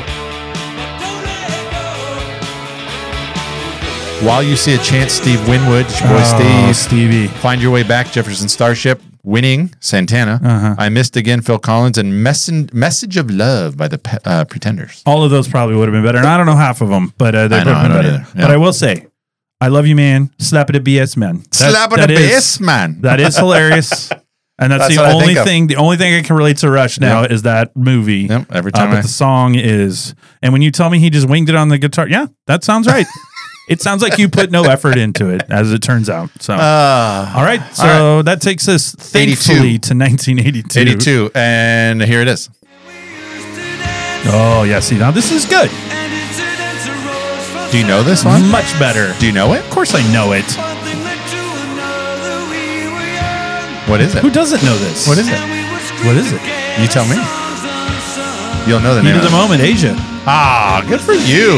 While You See a Chance, Steve Winwood, it's your boy Oh, Steve. Stevie. Find Your Way Back, Jefferson Starship. Winning, Santana. Uh-huh. I Missed Again, Phil Collins. And Messen- Message of Love by the Pe- uh, Pretenders. All of those probably would have been better. And I don't know half of them, but uh, they've I know, been I don't better. either. Yeah. But I will say, I love you, man. Slap it at B S, man. That- Slap it that a is- bass, man. That is hilarious. And that's, That's the what I only think of. thing. The only thing I can relate to Rush now Yep. is that movie. Yep, every Uh, time but I- the song is, and when you tell me he just winged it on the guitar, yeah, that sounds right. It sounds like you put no effort into it, as it turns out. So, Uh, all right. So that takes us thankfully eighty-two. to nineteen eighty-two. eighty-two. And here it is. Oh yeah. See, now this is good. Do you know this one? Much better. Do you know it? Of course, I know it. What is it? Who doesn't know this? What is it? What is it? You tell me. You'll know the Heat name of the of it. moment, Asia. Ah, good for you.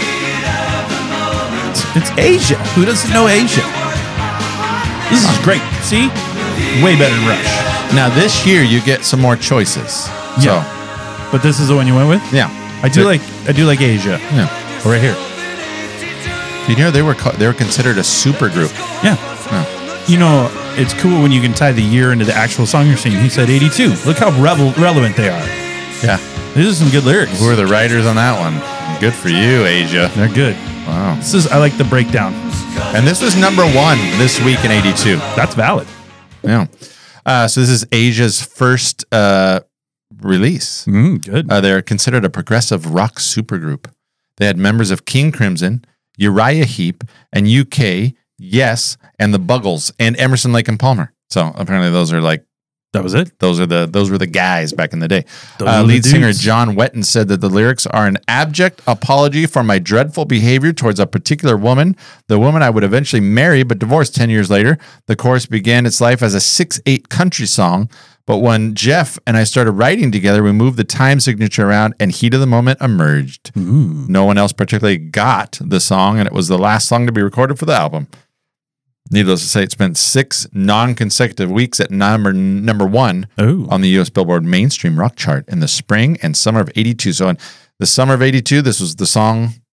It's Asia. Who doesn't know Asia? This is great. See, way better than Rush. Now this year you get some more choices. Yeah. But this is the one you went with. So, yeah. I do So- like. I do like Asia. Yeah. Right here. You know they were co- they were considered a super group. Yeah. You know, it's cool when you can tie the year into the actual song you're singing. He said eighty-two. Look how revel- relevant they are. Yeah. These are some good lyrics. Who are the writers on that one? Good for you, Asia. They're good. Wow. This is. I like the breakdown. And this was number one this week in eighty-two. That's valid. Yeah. Uh, so this is Asia's first uh, release. Mm, good. Uh, they're considered a progressive rock supergroup. They had members of King Crimson, Uriah Heep, and U K, Yes, and the Buggles, and Emerson, Lake and Palmer. So apparently those are like that was it. those are the those were the guys back in the day. Those Uh, were the lead singer dudes. John Wetton said that the lyrics are an abject apology for my dreadful behavior towards a particular woman, the woman I would eventually marry but divorced ten years later. The chorus began its life as a six eight country song, but when Jeff and I started writing together, we moved the time signature around and Heat of the Moment emerged. No one else particularly got the song, and it was the last song to be recorded for the album. Needless to say, it spent six non-consecutive weeks at number number one Oh. on the U S Billboard mainstream rock chart in the spring and summer of eighty-two. So in the summer of eighty-two, this was the song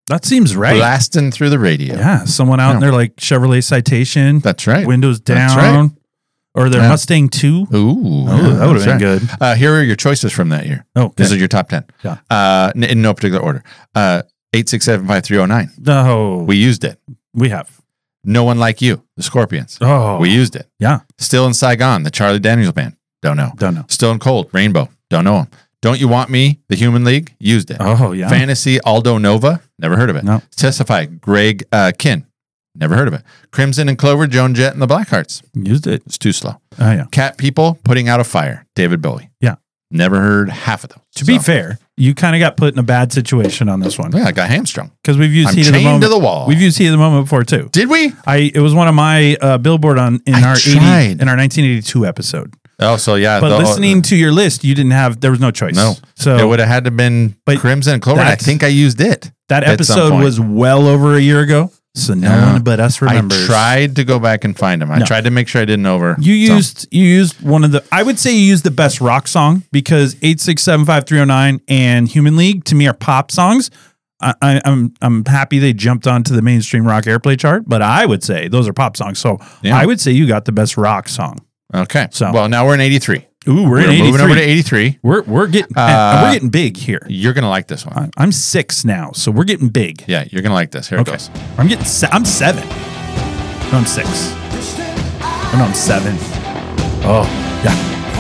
That seems right. blasting through the radio. Yeah, someone out Yeah. in their like Chevrolet Citation. That's right. Windows That's down. right. Or their Yeah. Mustang two. Ooh, Oh, that would have that's been right. good. Uh, here are your choices from that year. Oh, This okay. is your top ten. Yeah. Uh, n- in no particular order. Uh, eight six seven five three oh nine. No, We used it. we have. No One Like You, the Scorpions. Oh, We used it. yeah. Still in Saigon, the Charlie Daniels Band. Don't know. Don't know. Still in Cold, Rainbow. Don't know them. Don't You Want Me, the Human League. Used it. Oh, yeah. Fantasy, Aldo Nova. Never heard of it. No. Testify, Greg uh, Kinn. Never heard of it. Crimson and Clover, Joan Jett and the Blackhearts. Used it. It's too slow. Oh, yeah. Cat People, Putting Out a Fire. David Bowie. Yeah. Never heard half of those. To be So, fair, you kind of got put in a bad situation on this one yeah, I got hamstrung. because we've used I'm heat of the chained moment. to the wall. We've used heat of the moment before too. Did we? I it was one of my uh, billboard on in I our tried. eighty, in our nineteen eighty-two episode. Oh, so yeah. But the- listening to your list, you didn't have there was no choice. No. so it would have had to been But Crimson and Clover. And I that's- think I used it. that at some episode point. was well over a year ago, so no Yeah. one but us remembers. I tried to go back and find them. I No. tried to make sure I didn't over. You so- used you used one of the I would say you used the best rock song because eight six seven five three oh nine and Human League to me are pop songs. I, I, I'm I'm happy they jumped onto the mainstream rock airplay chart, but I would say those are pop songs. So Yeah. I would say you got the best rock song. Okay. So- well, now we're in eighty-three. Ooh, we're, We're in moving over to eighty-three. eighty-three. We're we're getting Uh, we're getting big here. You're gonna like this one. I- I'm six now, so we're getting big. Yeah, you're gonna like this. Here Okay, it goes. I'm getting se- I'm seven. No, I'm six. Oh, no, I'm seven. Oh yeah,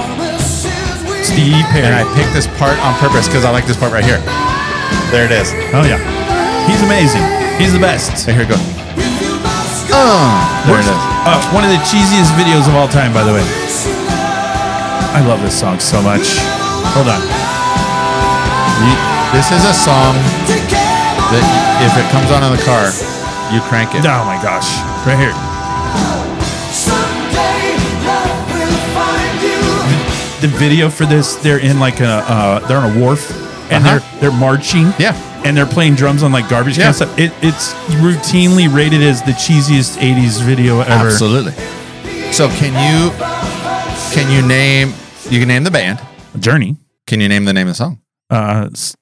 Steve Perry. And I picked this part on purpose because I like this part right here. There it is. Oh yeah, he's amazing. He's the best. Hey, here it goes. Oh, there it is. Uh, one of the cheesiest videos of all time, by the way. I love this song so much. Hold on. You- this is a song that y- if it comes on in the car, you crank it. Oh my gosh, right here. The video for this, they're in like a uh, they're on a wharf and Uh-huh. they're they're marching. Yeah. And they're playing drums on like garbage Yeah. cans. Stuff. It, it's routinely rated as the cheesiest eighties video ever. Absolutely. So can you can you name you can name the band? Journey. Can you name the name of the song? Uh, s-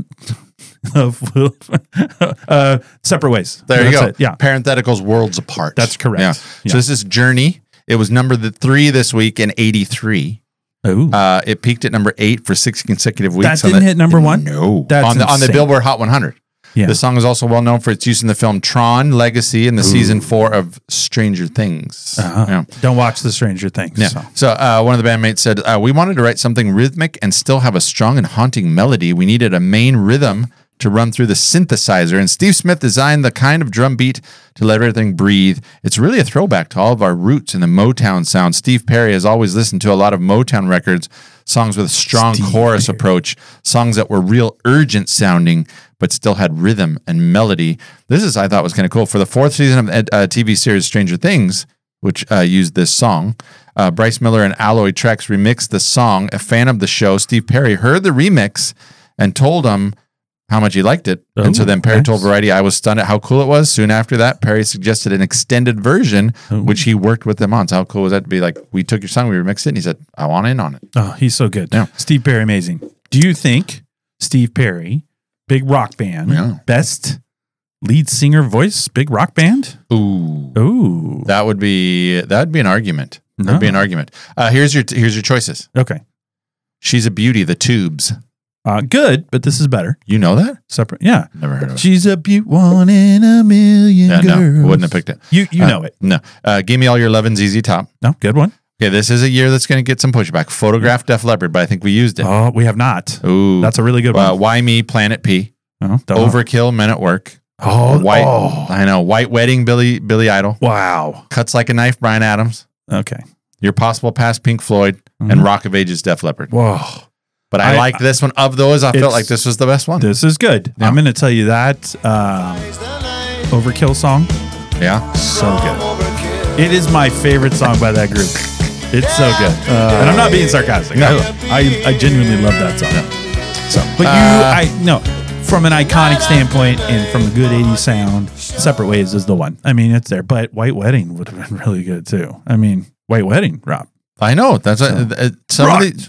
uh, separate ways. There you That's go. it. Yeah. Parentheticals worlds apart. That's correct. Yeah. Yeah. So this is Journey. It was number the three this week in eighty-three. Ooh. Uh, it peaked at number eight for six consecutive weeks. That on didn't the- hit number one? No. That's on the on the insane. Billboard Hot one hundred. Yeah. The song is also well known for its use in the film Tron Legacy in the season four of Stranger Things. Uh-huh. Yeah. Don't watch the Stranger Things. Yeah. So. So uh, one of the bandmates said, uh, we wanted to write something rhythmic and still have a strong and haunting melody. We needed a main rhythm to run through the synthesizer. And Steve Smith designed the kind of drum beat to let everything breathe. It's really a throwback to all of our roots in the Motown sound. Steve Perry has always listened to a lot of Motown records, songs with a strong Steve chorus Perry. approach, songs that were real urgent sounding, but still had rhythm and melody. This is, I thought, was kind of cool. For the fourth season of the uh, T V series Stranger Things, which uh, used this song, uh, Bryce Miller and Alloy Trex remixed the song. A fan of the show, Steve Perry, heard the remix and told him how much he liked it. and so Oh, then Perry nice. told Variety, I was stunned at how cool it was. Soon after that, Perry suggested an extended version, Oh. which he worked with them on. So how cool was that to be like, we took your song, we remixed it, and he said, I want in on it. Oh, he's so good. Yeah. Steve Perry, amazing. Do you think Steve Perry, big rock band, Yeah. best lead singer voice, big rock band? Ooh. Ooh. That would be that would be an argument. That would be an No. argument. Uh, here's your here's your choices. Okay. She's a Beauty, The Tubes. Uh, good, but this is better. You know that? Separate. Yeah. Never heard of it. She's a beaut, one in a million Yeah, girls. no, wouldn't have picked it. You you Uh, know it. No. Uh, Give Me All Your Lovin' Z Z Top. No, good one. Okay, this is a year that's going to get some pushback. Photograph Def Leppard, but I think we used it. Oh, we have not. Ooh. That's a really good uh, one. Why Me, Planet P. Oh, don't know. Overkill, Men at Work. Oh, White. oh. I know. White Wedding, Billy Billy Idol. Wow. Cuts Like a Knife, Bryan Adams. Okay. Your Possible Past, Pink Floyd. Mhm. And Rock of Ages, Def Leppard. Whoa. But I, I- like this one. Of those, I felt It's- like this was the best one. This is good. Yeah. I'm going to tell you that um, Overkill song, Yeah. so good. It is my favorite song by that group. It's so good. and I'm not being sarcastic. No. I, I, I genuinely love that song. So, but you, Uh, I no, from an iconic standpoint and from the good eighties sound, Separate Ways is the one. I mean, it's there. But White Wedding would have been really good too. I mean, White Wedding, Rob. I know. That's a, uh, some of Right. the,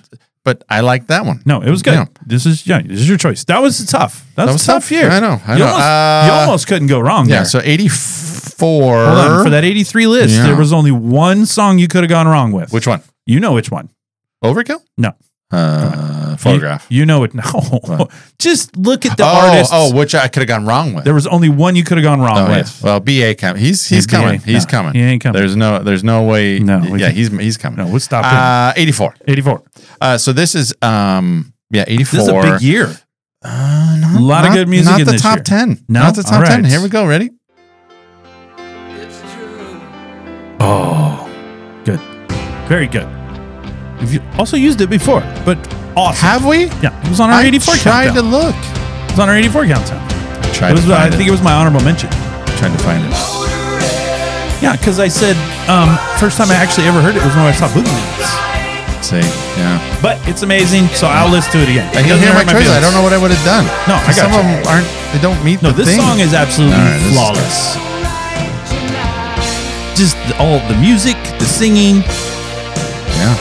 but I like that one. No, it was good. Yeah. This is yeah, this is your choice. That was tough. That was, That was a tough, tough. year. I know, I you know. Almost, Uh, you almost couldn't go wrong Yeah, there. so eighty-four. Hold on. For that eighty-three list, Yeah. there was only one song you could have gone wrong with. Which one? You know which one. Overkill? No. Uh, photograph. You, you know it. No. What? Just look at the oh, artists. oh, which I could have gone wrong with. There was only one you could have gone wrong Oh, with. yes. Well, B A coming. He's he's He's B A. coming. He's No, coming. he ain't coming. There's no there's no way. No, we Yeah, can- he's he's coming. No, we'll stop him. Uh, eighty-four. eighty-four. Uh, so this is um yeah eighty-four. This is a big year. Uh, not, A lot of not- good music Not in the this top year. ten. No? Not the top All ten. right. Here we go. Ready? Oh, good. Very good. If you also used it before, but awesome. Have we? Yeah, it was on our I eighty-four tried countdown. to look. It was on our eighty-four countdown. Tried It was, to I find think it. it was my honorable mention. Trying to find it. Yeah, because I said um, first time I actually ever heard it was when I saw Boogie Nights. Let's see. Yeah. But it's amazing, so I'll listen to it again. I It can doesn't hear my hurt choices. I feelings. don't know what I would have done. No, I got Some you. of them aren't. They don't meet No, the this thing. song is absolutely All right, this is flawless. Just the- all the music, the singing. Yeah.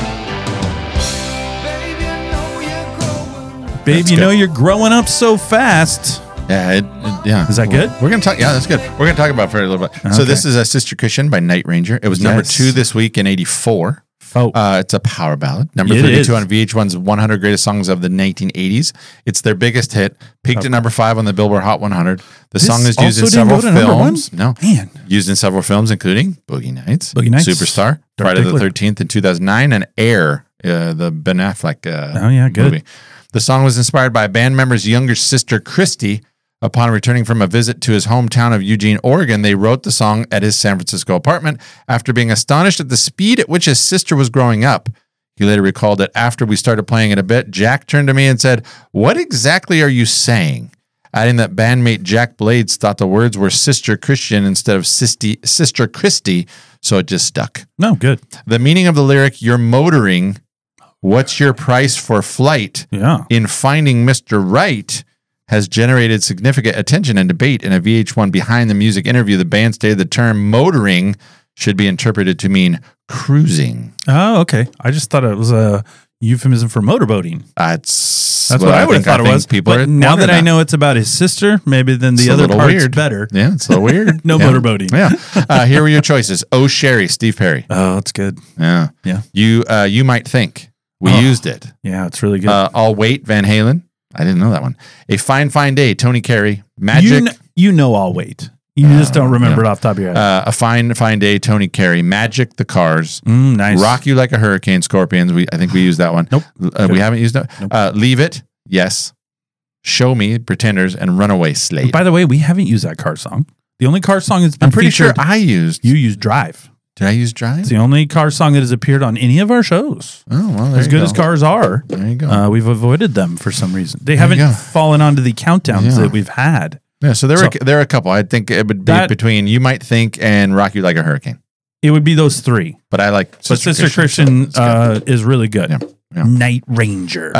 Babe, That's you good. know you're growing up so fast. Yeah, it, it- yeah. Is that good? We're gonna talk. Yeah, that's good. We're gonna talk about it for a little bit. So Okay. this is a Sister Christian by Night Ranger. It was number Yes. two this week in eighty-four. Oh, Uh, it's a power ballad. Number It thirty-two is. on V H one's one hundred Greatest Songs of the nineteen eighties. It's their biggest hit. Peaked at number five on the Billboard Hot one hundred. The This song is used also in didn't several go to number one? films. No, man. used in several films, including Boogie Nights, Boogie Nights, Superstar, Dirk Friday the Diggler. thirteenth in two thousand nine, and Air, uh, the Ben Affleck uh, Oh, yeah, good. movie. The song was inspired by a band member's younger sister, Christy. Upon returning from a visit to his hometown of Eugene, Oregon, they wrote the song at his San Francisco apartment after being astonished at the speed at which his sister was growing up. He later recalled that after we started playing it a bit, Jack turned to me and said, "What exactly are you saying?" Adding that bandmate Jack Blades thought the words were Sister Christian instead of Sisti, Sister Christy, so it just stuck. No, good. The meaning of the lyric, "You're motoring, what's your price for flight?" Yeah. in Finding Mister Right has generated significant attention and debate. In a V H one Behind the Music interview, the band stated the term motoring should be interpreted to mean cruising. Oh, okay. I just thought it was a euphemism for motorboating. That's, That's what, I would have think- thought it think was. People But are now that wondering I know it's about his sister, maybe then the It's a other little part's weird. better. Yeah, it's a little weird. No yeah. motorboating. Yeah. Uh, here were your choices. Oh, Sherry, Steve Perry. Oh, that's good. Yeah. Yeah. You, uh, you might think we Oh. used it. Yeah, it's really good. Uh, I'll Wait, Van Halen. I didn't know that one. A Fine, Fine Day, Tony Carey. Magic. You, kn- you know I'll wait. You just don't remember yeah. it off the top of your head. Uh, a Fine, Fine Day, Tony Carey. Magic, The Cars. mm, nice. Rock You Like a Hurricane, Scorpions. We I think we used that one. Nope. Uh, we haven't used it. Nope. Uh, Leave It. Yes. Show Me, Pretenders, and Runaway Slade. By the way, we haven't used that car song. The only car song that's been I'm pretty featured, sure I used. you used Drive. Did I use Drive? It's the only car song that has appeared on any of our shows. Oh, well, there As you good go. as cars are, There you go. uh, we've avoided them for some reason. They you haven't go. fallen onto the countdowns Yeah. that we've had. yeah, so there so- were there are a couple. I think it would be That- between You Might Think and Rock You Like a Hurricane. It would be those three. But I like But Sister Christian, so it's good. uh, is really good. Yeah, yeah. Night Ranger.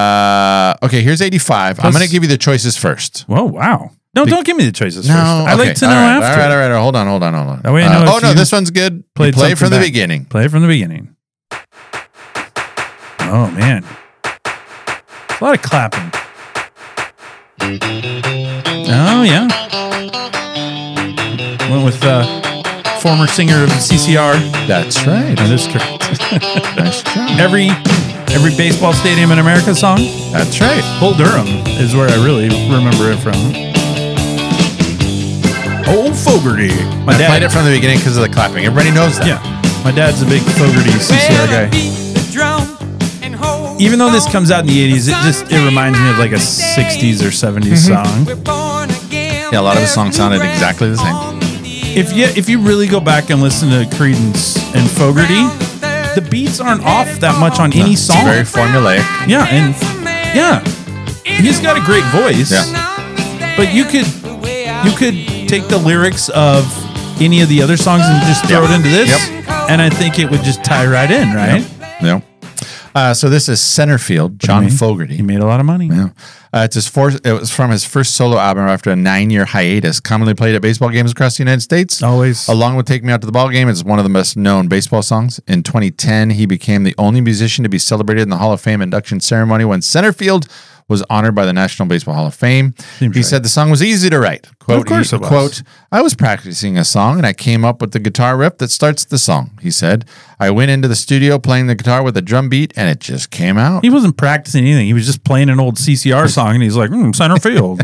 Uh, okay, here's eighty-five. I'm Plus- going to give you the choices first. Whoa, wow. No, Be- don't give me the choices No, first. I okay. like to All know right, after. All right, all right, all right. Hold on, hold on, hold on. That way I know Uh, oh, if no, you this one's good. You played play something from the back. beginning. Play it from the beginning. Oh, man. A lot of clapping. Oh, yeah. Went with uh, former singer of C C R. That's right. That is correct. Nice job. every every baseball stadium in America song. That's right. Bull Durham is where I really remember it from. Old Fogarty. My I dad played it from the beginning because of the clapping. Everybody knows that. Yeah, my dad's a big Fogarty C C R guy. Even though this comes out in the eighties, it just it reminds me of like a sixties or seventies Mm-hmm. song. Yeah, a lot of the songs sounded exactly the same. If you if you really go back and listen to Creedence and Fogarty, the beats aren't off that much on any It's song. very formulaic. Yeah, and yeah, he's got a great voice. Yeah. But you could you could take the lyrics of any of the other songs and just throw Yep. it into this, Yep. and I think it would just tie right in, right? Yeah. Uh, so this is Centerfield, John Fogerty. He made a lot of money. Yeah. Uh, it's his fourth, it was from his first solo album after a nine-year hiatus, commonly played at baseball games across the United States. Always. Along with Take Me Out to the Ball Game, it's one of the most known baseball songs. In twenty ten, he became the only musician to be celebrated in the Hall of Fame induction ceremony when Centerfield was honored by the National Baseball Hall of Fame. Seems he right. said the song was easy to write. Quote, Of course he, it was. Quote, I was practicing a song and I came up with the guitar riff that starts the song, he said. I went into the studio playing the guitar with a drum beat and it just came out. He wasn't practicing anything. He was just playing an old C C R song, and he's like, mm, center field.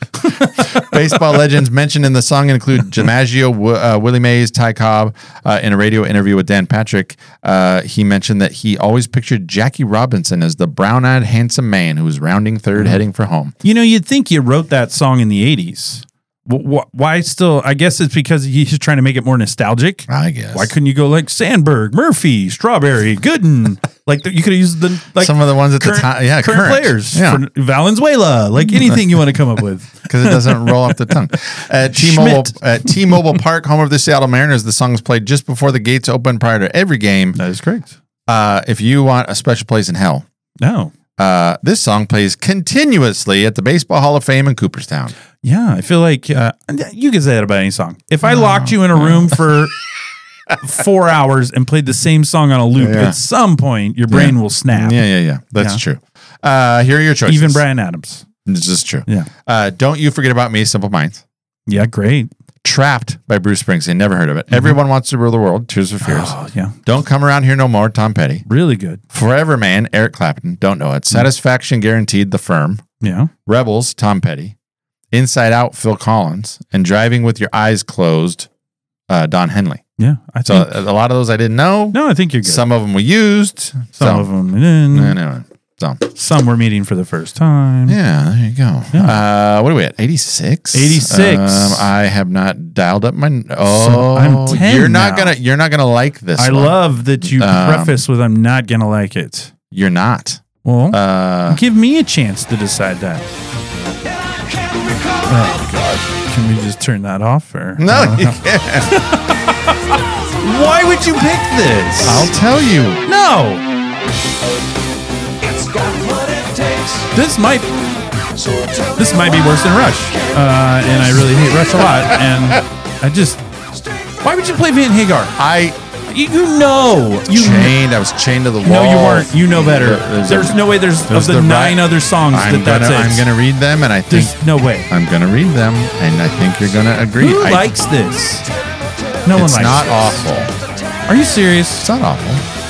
Baseball legends mentioned in the song include DiMaggio, w- uh, Willie Mays, Ty Cobb. Uh, in a radio interview with Dan Patrick, uh, he mentioned that he always pictured Jackie Robinson as the brown-eyed, handsome man who was rounding third, mm-hmm. heading for home. You know, you'd think you wrote that song in the eighties. Why still? I guess it's because he's trying to make it more nostalgic. I guess. Why couldn't you go like Sandberg, Murphy, Strawberry, Gooden? Like the, you could have used the like some of the ones at current, the time. Yeah, current, current players. Yeah. For Valenzuela, like anything you want to come up with, because it doesn't roll off the tongue. At T-Mobile, at T-Mobile Park, home of the Seattle Mariners, the song is played just before the gates open prior to every game. That is correct. Uh, if you want a special place in hell, no. Uh, this song plays continuously at the Baseball Hall of Fame in Cooperstown. Yeah, I feel like uh, you can say that about any song. If I oh, locked you in a room for four hours and played the same song on a loop, yeah. at some point your brain yeah. will snap. Yeah, yeah, yeah. That's yeah. true. Uh, here are your choices. Even Bryan Adams. This is true. Yeah. Uh, Don't You Forget About Me, Simple Minds. Yeah, great. Trapped by Bruce Springsteen. Never heard of it. Mm-hmm. Everyone Wants to Rule the World. Tears for Fears. Oh, yeah. Don't Come Around Here No More. Tom Petty. Really good. Forever Man. Eric Clapton. Don't know it. Mm-hmm. Satisfaction Guaranteed. The Firm. Yeah. Rebels. Tom Petty. Inside Out. Phil Collins. And Driving with Your Eyes Closed. Uh, Don Henley. Yeah. I so think, a lot of those I didn't know. No, I think you're good. Some of them we used. Some so. of them. Mm, Anyway. So. Some we're meeting for the first time. Yeah, there you go. Yeah. Uh, what are we at? eighty-six? eighty-six. Um, I have not dialed up my. Oh, so I'm ten you're not now. gonna. You're not gonna like this. I one. love that you um, preface with "I'm not gonna like it." You're not. Well, uh, give me a chance to decide that. Oh God! Can we just turn that off? Or no, uh, you can't. Why would you pick this? I'll tell you. No. This might this might be worse than Rush, uh, and I really hate Rush a lot. And I just, why would you play Van Hagar? I, you, you know, you chained. I was chained to the wall. No, you weren't. You know better. There's, there's a, no way. There's of the, the nine right, other songs I'm that gonna, that's it. I'm gonna read them, and I think there's no way. I'm gonna read them, and I think you're gonna agree. Who I, likes this? No one it's likes. It's not this. awful. Are you serious? It's not awful.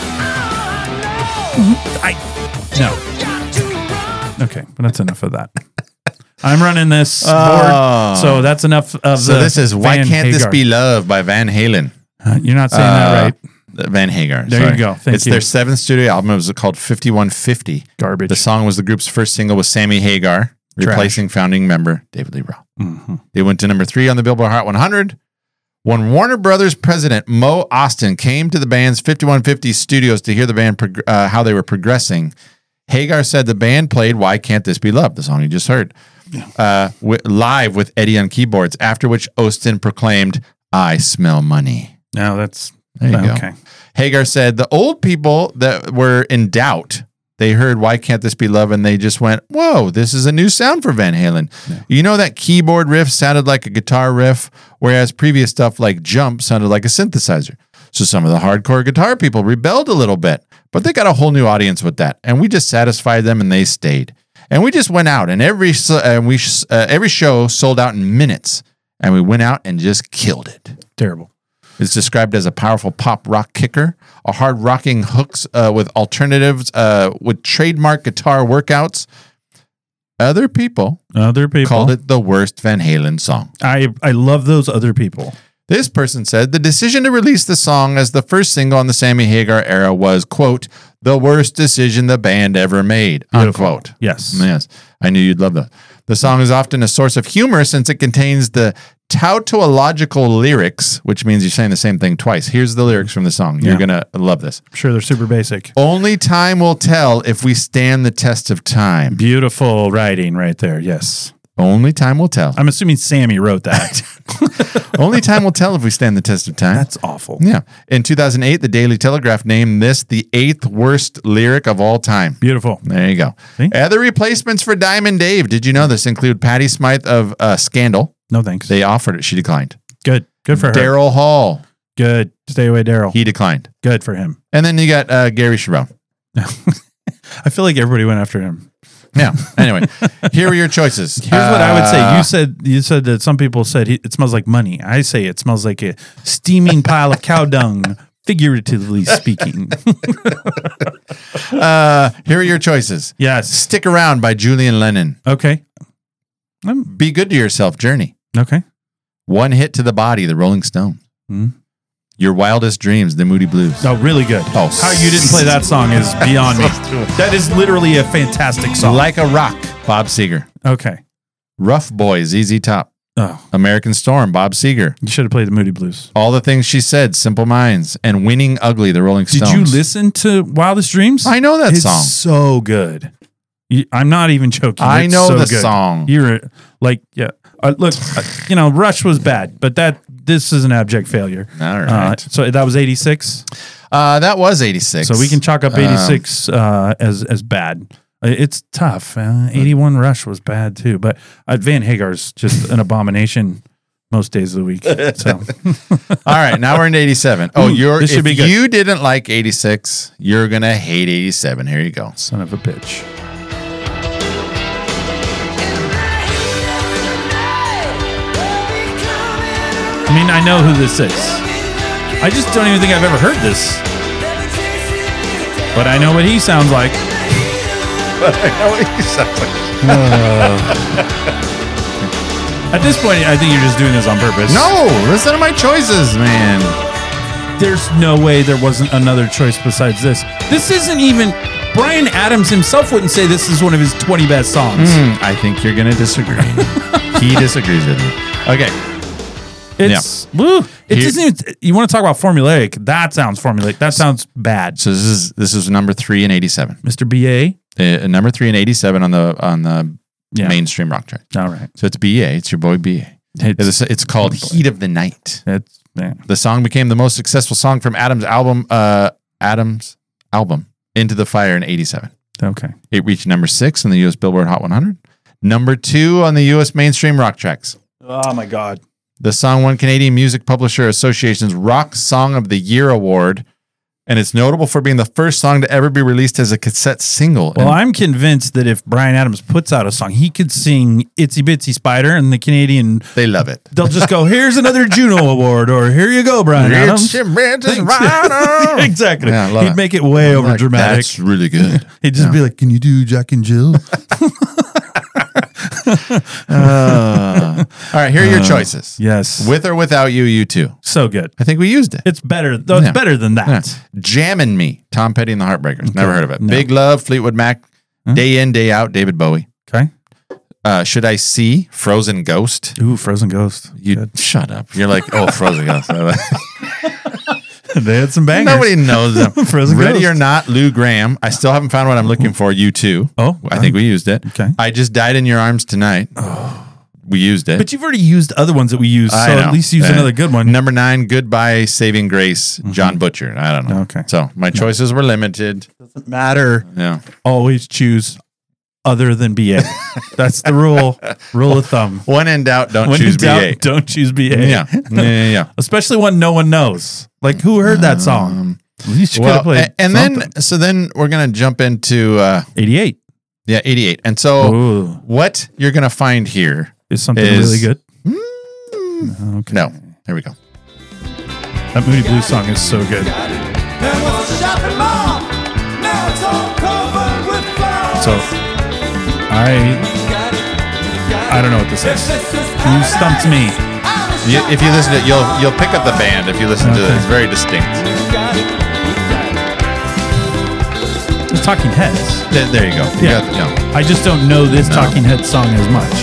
I no. Okay, but that's enough of that. I'm running this board, oh. so that's enough of so the this is Why Van Can't Hagar. This Be Love by Van Halen. Uh, you're not saying uh, that right. Van Hagar. There sorry. you go. Thank it's you. their seventh studio album. It was called fifty-one fifty. Garbage. The song was the group's first single with Sammy Hagar, replacing Trash. founding member David Lee Roth. Mm-hmm. They went to number three on the Billboard Hot one hundred. When Warner Brothers president Mo Ostin came to the band's fifty-one fifty studios to hear the band prog- uh, how they were progressing, Hagar said the band played Why Can't This Be Love, the song you just heard, uh, w- live with Eddie on keyboards, after which Ostin proclaimed, I smell money. No, that's... There you okay. go. Hagar said the old people that were in doubt, they heard Why Can't This Be Love, and they just went, whoa, this is a new sound for Van Halen. Yeah. You know, that keyboard riff sounded like a guitar riff, whereas previous stuff like Jump sounded like a synthesizer. So some of the hardcore guitar people rebelled a little bit, but they got a whole new audience with that, and we just satisfied them, and they stayed. And we just went out, and every uh, we uh, every show sold out in minutes, and we went out and just killed it. Terrible. It's described as a powerful pop rock kicker, a hard rocking hooks uh, with alternatives, uh, with trademark guitar workouts. Other people, other people called it the worst Van Halen song. I I love those other people. This person said the decision to release the song as the first single on the Sammy Hagar era was, quote, the worst decision the band ever made, Beautiful. unquote. Yes. Yes. I knew you'd love that. The song is often a source of humor since it contains the tautological lyrics, which means you're saying the same thing twice. Here's the lyrics from the song. You're yeah. going to love this. I'm sure they're super basic. Only time will tell if we stand the test of time. Beautiful writing right there. Yes. Only time will tell. I'm assuming Sammy wrote that. Only time will tell if we stand the test of time. That's awful. Yeah. In two thousand eight, the Daily Telegraph named this the eighth worst lyric of all time. Beautiful. There you go. See? Other replacements for Diamond Dave. Did you know this include Patty Smythe of uh, Scandal? No thanks. They offered it. She declined. Good. Good for her. Daryl Hall. Good. Stay away, Daryl. He declined. Good for him. And then you got uh, Gary Cherone. I feel like everybody went after him. Yeah. Anyway, here are your choices. Here's what I would say. Uh, You said you said that some people said he, it smells like money. I say it smells like a steaming pile of cow dung, figuratively speaking. uh, here are your choices. Yes. Stick Around by Julian Lennon. Okay. I'm, Be Good to Yourself, Journey. okay. One Hit to the Body, The Rolling Stones. Hmm. Your Wildest Dreams, The Moody Blues. Oh, really good. Oh, How you didn't play that song is beyond me. That is literally a fantastic song. Like a Rock, Bob Seger. Okay. Rough Boy, Z Z Top. Oh, American Storm, Bob Seger. you should have played the Moody Blues. All the Things She Said, Simple Minds. And Winning Ugly, The Rolling Did Stones. you listen to Wildest Dreams? I know that it's song. so good. You- I'm not even joking. I It's know so the good. song. You're like, yeah. Uh, look, uh, you know, Rush was bad, but that this is an abject failure. All right. Uh, so that was eighty-six. Uh, that was eighty-six. So we can chalk up Um, eighty-six uh, as as bad. Uh, It's tough. Uh, eighty-one Rush was bad too, but uh, Van Hagar's just an abomination most days of the week. So All right, now we're in eighty-seven. Oh, Ooh, you're this should if be good. you didn't like eighty-six, you're gonna hate eighty-seven. Here you go. son of a bitch. I mean, I know who this is. I just don't even think I've ever heard this. But I know what he sounds like. At this point, I think you're just doing this on purpose. No, listen to my choices, man. There's no way there wasn't another choice besides this. This isn't even... Bryan Adams himself wouldn't say this is one of his twenty best songs. Hmm, I think you're gonna disagree. He disagrees with me. Okay. It's... Woo, it Here- doesn't even... You want to talk about formulaic? That sounds formulaic. That sounds bad. So this is this is number three in eighty-seven. Mister B A? Uh, number three in eighty-seven on the on the Yeah. mainstream rock chart. All right. So it's B A. It's your boy B A. It's, It's, it's called Heat of the Night. it's yeah. The song became the most successful song from Adams' album, uh, Adams' album, Into the Fire in eighty-seven. Okay. It reached number six on the U S Billboard Hot one hundred. Number two on the U S mainstream rock tracks. Oh, my God. The song won Canadian Music Publisher Association's Rock Song of the Year award, and it's notable for being the first song to ever be released as a cassette single. Well, And I'm convinced that if Bryan Adams puts out a song, he could sing Itsy Bitsy Spider, and the Canadian, they love it. they'll just go, here's another Juno Award, or here you go, Bryan Adams. Exactly. Yeah, I love He'd it. make it way over Like, dramatic. That's really good. He'd just Yeah. be like, can you do Jack and Jill? Uh, all right, here are your choices. Yes. With or without you, you too. So good. I think we used it. It's better. Though it's Yeah. better than that. Yeah. Jammin' Me, Tom Petty and the Heartbreakers. Never heard of it. No. Big Love, Fleetwood Mac, Day In, Day Out, David Bowie. Okay. Uh, Should I See, Frozen Ghost. Ooh, Frozen Ghost. You Good. shut up. You're like, oh, Frozen Ghost. They had some bangers. Nobody knows them. Frozen Ready Ghost. or Not, Lou Graham. I still haven't found what I'm looking for. You too. Oh, I think we used it. Okay. I Just Died in Your Arms Tonight. Oh. We used it. But you've already used other ones that we used, so I know. at least use Uh, another good one. Number nine, Goodbye, Saving Grace, John Butcher. I don't know. Okay. So my choices were limited. Doesn't matter. Yeah. Always choose other than B A. That's the rule. Rule of thumb. When in doubt, don't When choose in doubt, B A. don't choose B A. Yeah. Yeah. Yeah. yeah. Especially one no one knows. Like, who heard that song? At least you could Well, have played a- and something. then, so then we're going to jump into, uh, eighty-eight. yeah, eighty-eight. And so Ooh, what you're going to find here. is something Is- really good. Mm, Okay. No. Here we go. That Moody Blues song is so good. So, I I don't know what this is. You stumped me. You, if you listen to it, you'll you'll pick up the band if you listen to it. Okay. It's very distinct. It's Talking Heads. There, there you go. You Yeah. got- yeah. I just don't know this Talking Heads song as much.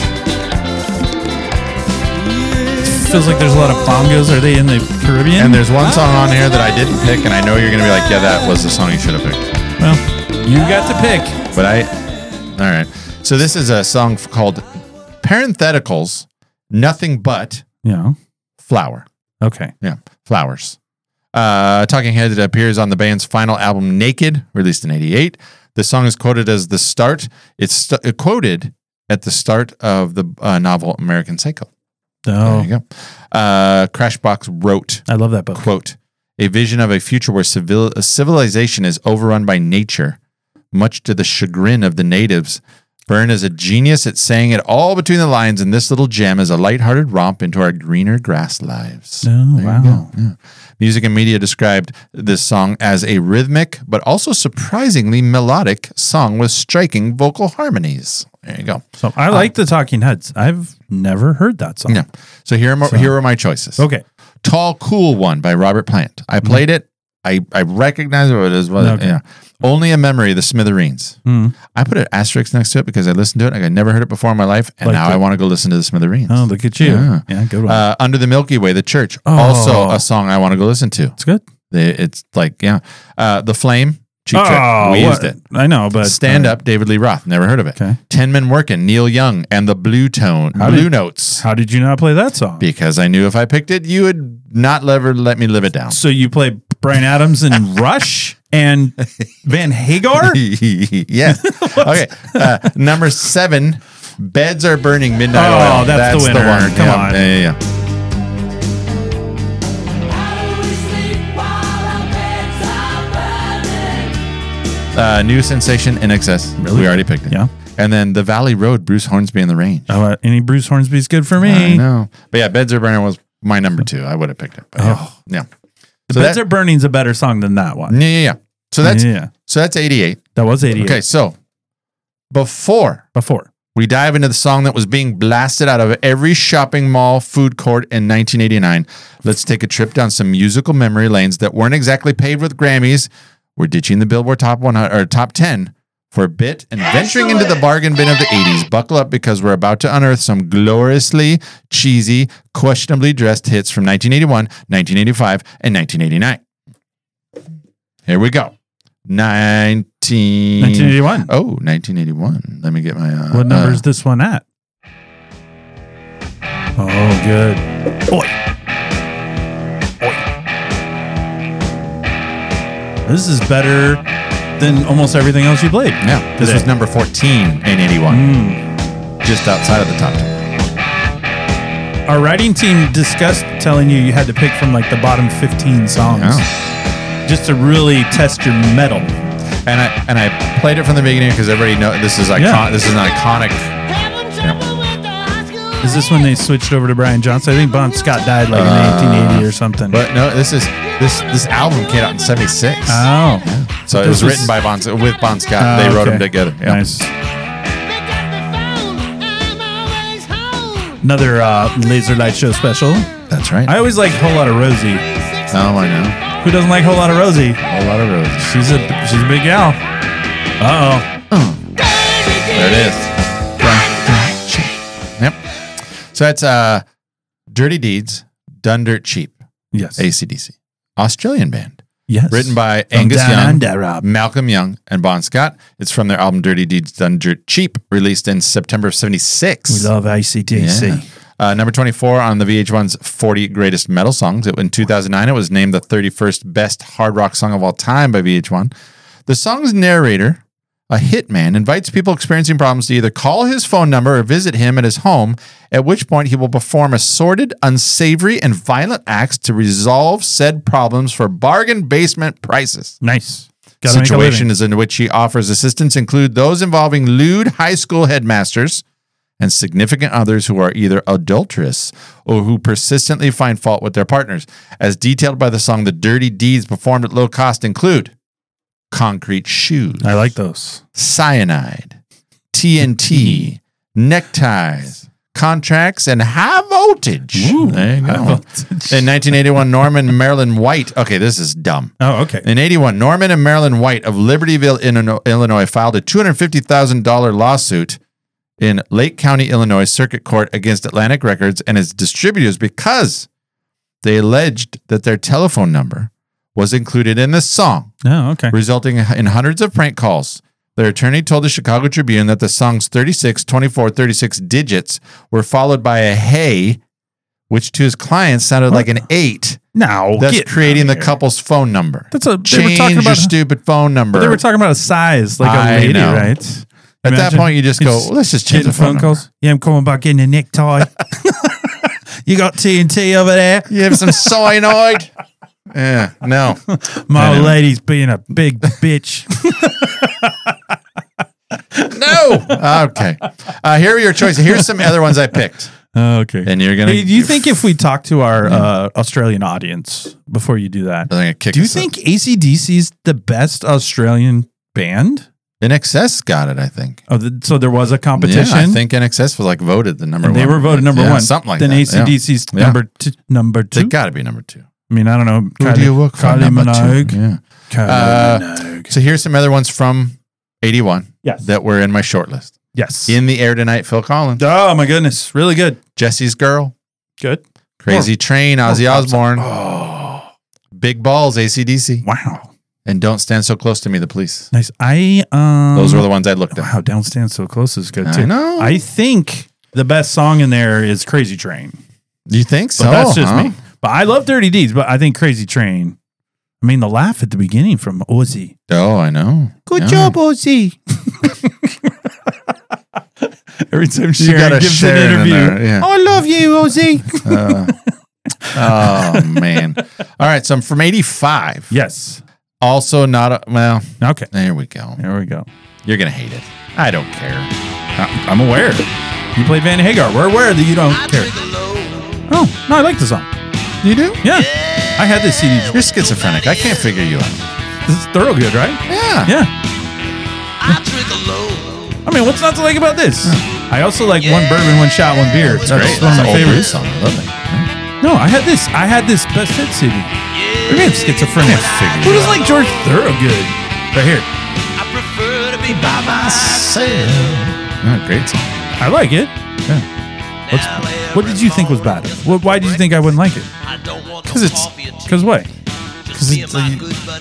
Feels like there's a lot of bongos. Are they in the Caribbean? And there's one song on here that I didn't pick, and I know you're going to be like, yeah, that was the song you should have picked. Well, you got to pick. But I, all right. So this is a song f- called Parentheticals, Nothing But Yeah. Flower. Okay. Yeah, Flowers. Uh, Talking Heads appears on the band's final album, Naked, released in eighty-eight. The song is quoted as the start. It's st- quoted at the start of the uh, novel American Psycho. Oh, There you go. Uh, Crashbox wrote, I love that book. quote, a vision of a future where civil- civilization is overrun by nature, much to the chagrin of the natives. Byrne is a genius at saying it all between the lines, and this little gem is a lighthearted romp into our greener grass lives. Oh, There you wow. go. Yeah. Music and Media described this song as a rhythmic but also surprisingly melodic song with striking vocal harmonies. There you go. So I like the Talking Heads. I've never heard that song. Yeah. So here are, my, here are my choices. Okay. Tall Cool One by Robert Plant. I played it. I, I recognize what it is. Well, Okay. yeah. Only a Memory, the Smithereens. Mm. I put an asterisk next to it because I listened to it. Like I never heard it before in my life, and Like now the- I want to go listen to the Smithereens. Oh, look at you. Yeah. Yeah, good one. Uh, Under the Milky Way, The Church. Oh. Also a song I want to go listen to. It's good. They- It's like, yeah. Uh, The Flame, Cheap Trick. Oh, We what? used it. I know, but Stand uh, Up, David Lee Roth. Never heard of it. Okay. Ten Men Working, Neil Young, and the Blue Tone, How Blue did- Notes. How did you not play that song? Because I knew if I picked it, you would not ever let me live it down. So you play Bryan Adams and Rush and Van Hagar? yeah. Okay. Uh, number seven, Beds Are Burning, Midnight Oh, Oil. that's the winner. one. Come Yeah, on. Yeah, yeah, yeah. Uh, new Sensation, In Excess. Really? We already picked it. Yeah. And then The Valley Road, Bruce Hornsby and the Range. Oh, uh, any Bruce Hornsby's good for I me. know. But yeah, Beds Are Burning was my number two. I would have picked it. But yeah. Oh. yeah. The So Beds that- Are Burning's a better song than that one. Yeah, yeah, yeah. So that's yeah. so that's eighty-eight. That was eighty-eight. Okay, so before Before. we dive into the song that was being blasted out of every shopping mall food court in nineteen eighty-nine, let's take a trip down some musical memory lanes that weren't exactly paved with Grammys. We're ditching the Billboard Top one hundred or Top ten for a bit and venturing into the bargain bin of the eighties. Buckle up because we're about to unearth some gloriously cheesy, questionably dressed hits from nineteen eighty-one, nineteen eighty-five, and nineteen eighty-nine. Here we go. nineteen nineteen eighty-one. Oh, nineteen eighty-one. Let me get my. Uh, What number uh, is this one at? Oh, good. Oi. Oi. This is better than almost everything else you played. Yeah, this today. was number fourteen in eighty-one, Mm. just outside of the top ten. Our writing team discussed telling you you had to pick from like the bottom fifteen songs Yeah. just to really test your metal. And I and I played it from the beginning because everybody know this is icon. Yeah. This is an iconic. Is this when they switched over to Brian Johnson? I think Bon Scott died like in Uh, eighteen eighty or something. But no, this is this this album came out in seventy-six. Oh. so it this was was- written by Bon with Bon Scott. Oh, they wrote okay. them together. Yeah. Nice. Another uh, Laser Light Show special. That's right. I always like Whole Lot of Rosie. oh, I know. Who doesn't like Whole Lot of Rosie? A lot of roses. She's a she's a big gal. Uh oh. There it is. Yep. So that's uh, Dirty Deeds, Done Dirt Cheap, Yes. A C D C, Australian band, Yes. written by From Angus down Young, under, Rob. Malcolm Young, and Bon Scott. It's from their album Dirty Deeds Done Dirt Cheap, released in September of seventy-six. We love A C D C. Yeah. Uh, number twenty-four on the V H one's forty Greatest Metal Songs. It, in two thousand nine, it was named the thirty-first Best Hard Rock Song of All Time by V H one. The song's narrator, a hitman, invites people experiencing problems to either call his phone number or visit him at his home, at which point he will perform assorted, unsavory, and violent acts to resolve said problems for bargain basement prices. Nice. Gotta make a Situation living. is in which he offers assistance include those involving lewd high school headmasters and significant others who are either adulterous or who persistently find fault with their partners. As detailed by the song, the dirty deeds performed at low cost include concrete shoes, I like those. cyanide, T N T, neckties, contracts, and high voltage. Ooh, there you high go. voltage. In nineteen eighty-one, Norman and Marilyn White. Okay, this is dumb. Oh, okay. In eighty-one, Norman and Marilyn White of Libertyville, Illino- Illinois, filed a two hundred fifty thousand dollars lawsuit in Lake County, Illinois Circuit Court against Atlantic Records and its distributors because they alleged that their telephone number was included in the song, Oh, okay. resulting in hundreds of prank calls. Their attorney told the Chicago Tribune that the song's thirty-six, twenty-four, thirty-six digits were followed by a hey, which to his clients sounded like an eight. No, That's get creating out the of here. couple's phone number. That's a. They Change were talking your about. stupid phone number. They were talking about a size, like a I lady, know. right? At that Imagine point, you just go, it's well, let's just change getting the phone number. Yeah, I'm calling about getting a necktie. You got T N T over there? You have some cyanide? Yeah, no. My old Anyway. lady's being a big bitch. No. Okay. Uh, here are your choices. Here's some other ones I picked. Okay. And you're going Hey, do you think if we talk to our uh, Australian audience before you do that, They're gonna kick do you us think A C D C is the best Australian band? N X S got it, I think. Oh, the, so there was a competition. Yeah, I think N X S was like voted the number and one. they were voted number Yeah, one. Something like then that. A C D C's Yeah. number two. Number They two. got to be number two. I mean, I don't know. Who do you work for? Kylie Number two. Minogue. Yeah. Kylie Uh, Minogue. So here's some other ones from eighty-one Yes. that were in my short list. Yes. In the Air Tonight, Phil Collins. Oh my goodness, really good. Jesse's Girl. Good. Crazy Train, Ozzy more Osbourne. Oh Big Balls, A C D C. wow, And Don't Stand So Close to Me, The Police. nice. I um. Those were the ones I looked at. Wow, Don't Stand So Close is good I too. know. I think the best song in there is Crazy Train. Do you think so? But that's just huh? me. But I love Dirty Deeds, but I think Crazy Train. I mean, the laugh at the beginning from Ozzy. Oh, I know. Good Yeah. job, Ozzy. Every time You Sharon gotta gives share an it in interview, there, yeah. I love you, Ozzy. Uh, oh, man. All right. So I'm from eighty-five. Yes. Also not, a, well, Okay. there we go. There we go. You're going to hate it. I don't care. I- I'm aware. You play Van Hagar. We're aware that you don't care. Oh, no, I like the song. You do? Yeah. I had this C D. You're schizophrenic. I can't figure you out. This is Thorogood, right? Yeah. Yeah. I mean, what's not to like about this? I also like One Bourbon, One Shot, One Beer. That's Great. one of That's an my old favorites. blues song. I love it. No, I had this. I had this best hit C D. What do you mean schizophrenic? figure Who it doesn't like George Thorogood? Right here. I prefer to be by myself. Oh, great song. I like it. Yeah. What's, what did you think was bad? What, why did you think I wouldn't like it? Because it's, Because what? because it's, like,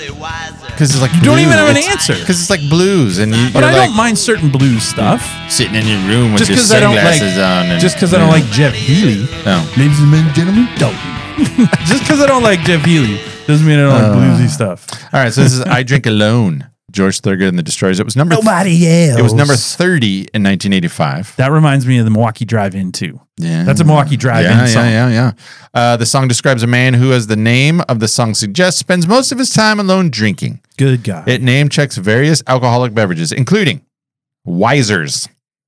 cause it's like You don't blues. even have an It's- answer. Because it's like blues, and you, But you're I like don't mind certain blues stuff. sitting in your room with Just your because I don't like, sunglasses on. And, just because I don't like Jeff Healey. Oh. Ladies and gentlemen, Dalton. Just because I don't like Jeff Healey doesn't mean I don't Uh. like bluesy stuff. All right, so this is "I Drink Alone." George Thorogood and the Destroyers. It was number. Nobody else. It was number thirty in nineteen eighty-five. That reminds me of the Milwaukee Drive-In too. Yeah, That's a Milwaukee Drive-In yeah, song. Yeah, yeah, yeah. Uh, the song describes a man who, as the name of the song suggests, spends most of his time alone drinking. Good guy. It name checks various alcoholic beverages, including Weiser's,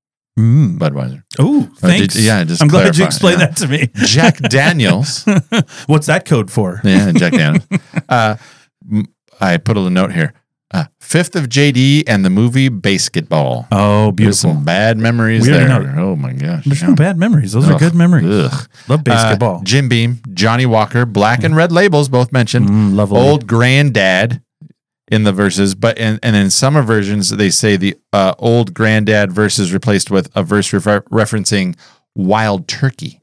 Mm. Budweiser, Oh, Uh, thanks. did- yeah, just I'm glad you clarify, explained yeah. that to me. Jack Daniels. What's that code for? Yeah, Jack Daniels. Uh, m- I put a little note here. Uh, Fifth of J D and the movie Basketball. Oh, There's beautiful. some bad memories We already there. know. Oh my gosh. There's yeah. no bad memories. Those are Ugh. good memories. Ugh. Love basketball. Uh, Jim Beam, Johnny Walker, Black and Red Labels, both mentioned. Mm, lovely. Old Granddad in the verses, but in, and in some versions they say the uh, Old Granddad verse is replaced with a verse refer- referencing Wild Turkey.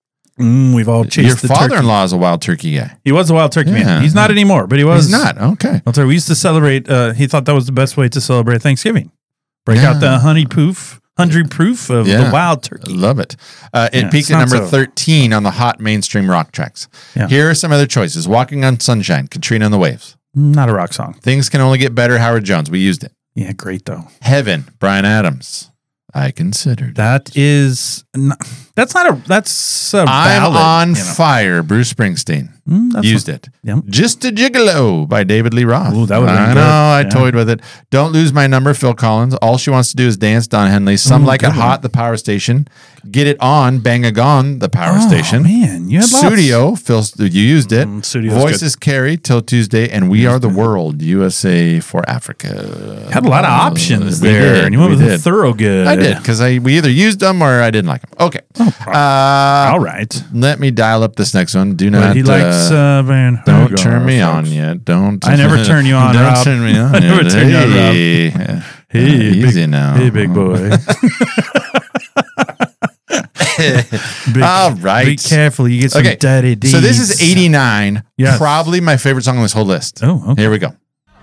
Mm, we've all chased Your the turkey. father-in-law is a Wild Turkey guy. He was a wild turkey Yeah. man. He's not anymore, but he was. He's not. Okay. I'll tell you, we used to celebrate. Uh, he thought that was the best way to celebrate Thanksgiving. Break Yeah. out the honey proof, hundred proof of Yeah. the wild turkey. Love it. Uh, it Yeah, peaked it's at not number so- thirteen on the hot mainstream rock tracks. Yeah. Here are some other choices. Walking on Sunshine, Katrina and the Waves. Not a rock song. Things Can Only Get Better, Howard Jones. We used it. Yeah, great though. Heaven, Bryan Adams. I considered. That is. Not, that's not a. That's a I'm ballad, on you know. fire, Bruce Springsteen. Mm, that's Used what- it. Yep. Just a Gigolo by David Lee Roth. Ooh, that would've been I good. know. I Yeah. toyed with it. Don't Lose My Number, Phil Collins. All She Wants to Do Is Dance, Don Henley. Some Ooh, Like It good one. Hot, The Power Station. Get It On, Bang a Gone, The Power Oh, Station. man, you had lots. Studio, Phil, you used it. Mm, Studio's Voices Carry, Till Tuesday, and We Are the World, U S A for Africa. Had a lot of options We there, did, and you went we with did. a Thorogood. I did, because I we either used them or I didn't like them. Okay. uh, All right. Let me dial up this next one. Do But not. he likes uh, uh, Van. don't Hagar, turn me folks. on yet. Don't. I never turn you on, Don't Rob. turn me on. I never yet. turn you on, Rob. Hey. Hey, easy big, now. Hey, big boy. Big- All right. Be careful. You get some Okay. dirty deeds. So this is eighty-nine. Yes. Probably my favorite song on this whole list. Oh, okay. Here we go.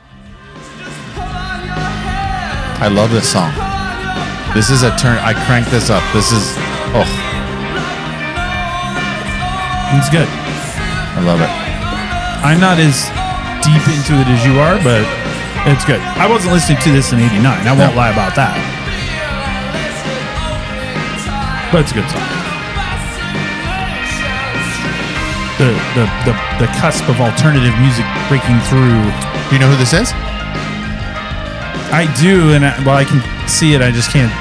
I love this song. This is a turn. I cranked this up. This is. Oh. It's good. I love it. I'm not as deep into it as you are, but it's good. I wasn't listening to this in eighty-nine. I won't No. lie about that. But it's a good song. The, the, the, the cusp of alternative music breaking through. You know who this is? I do, and I, well, I can see it. I just can't.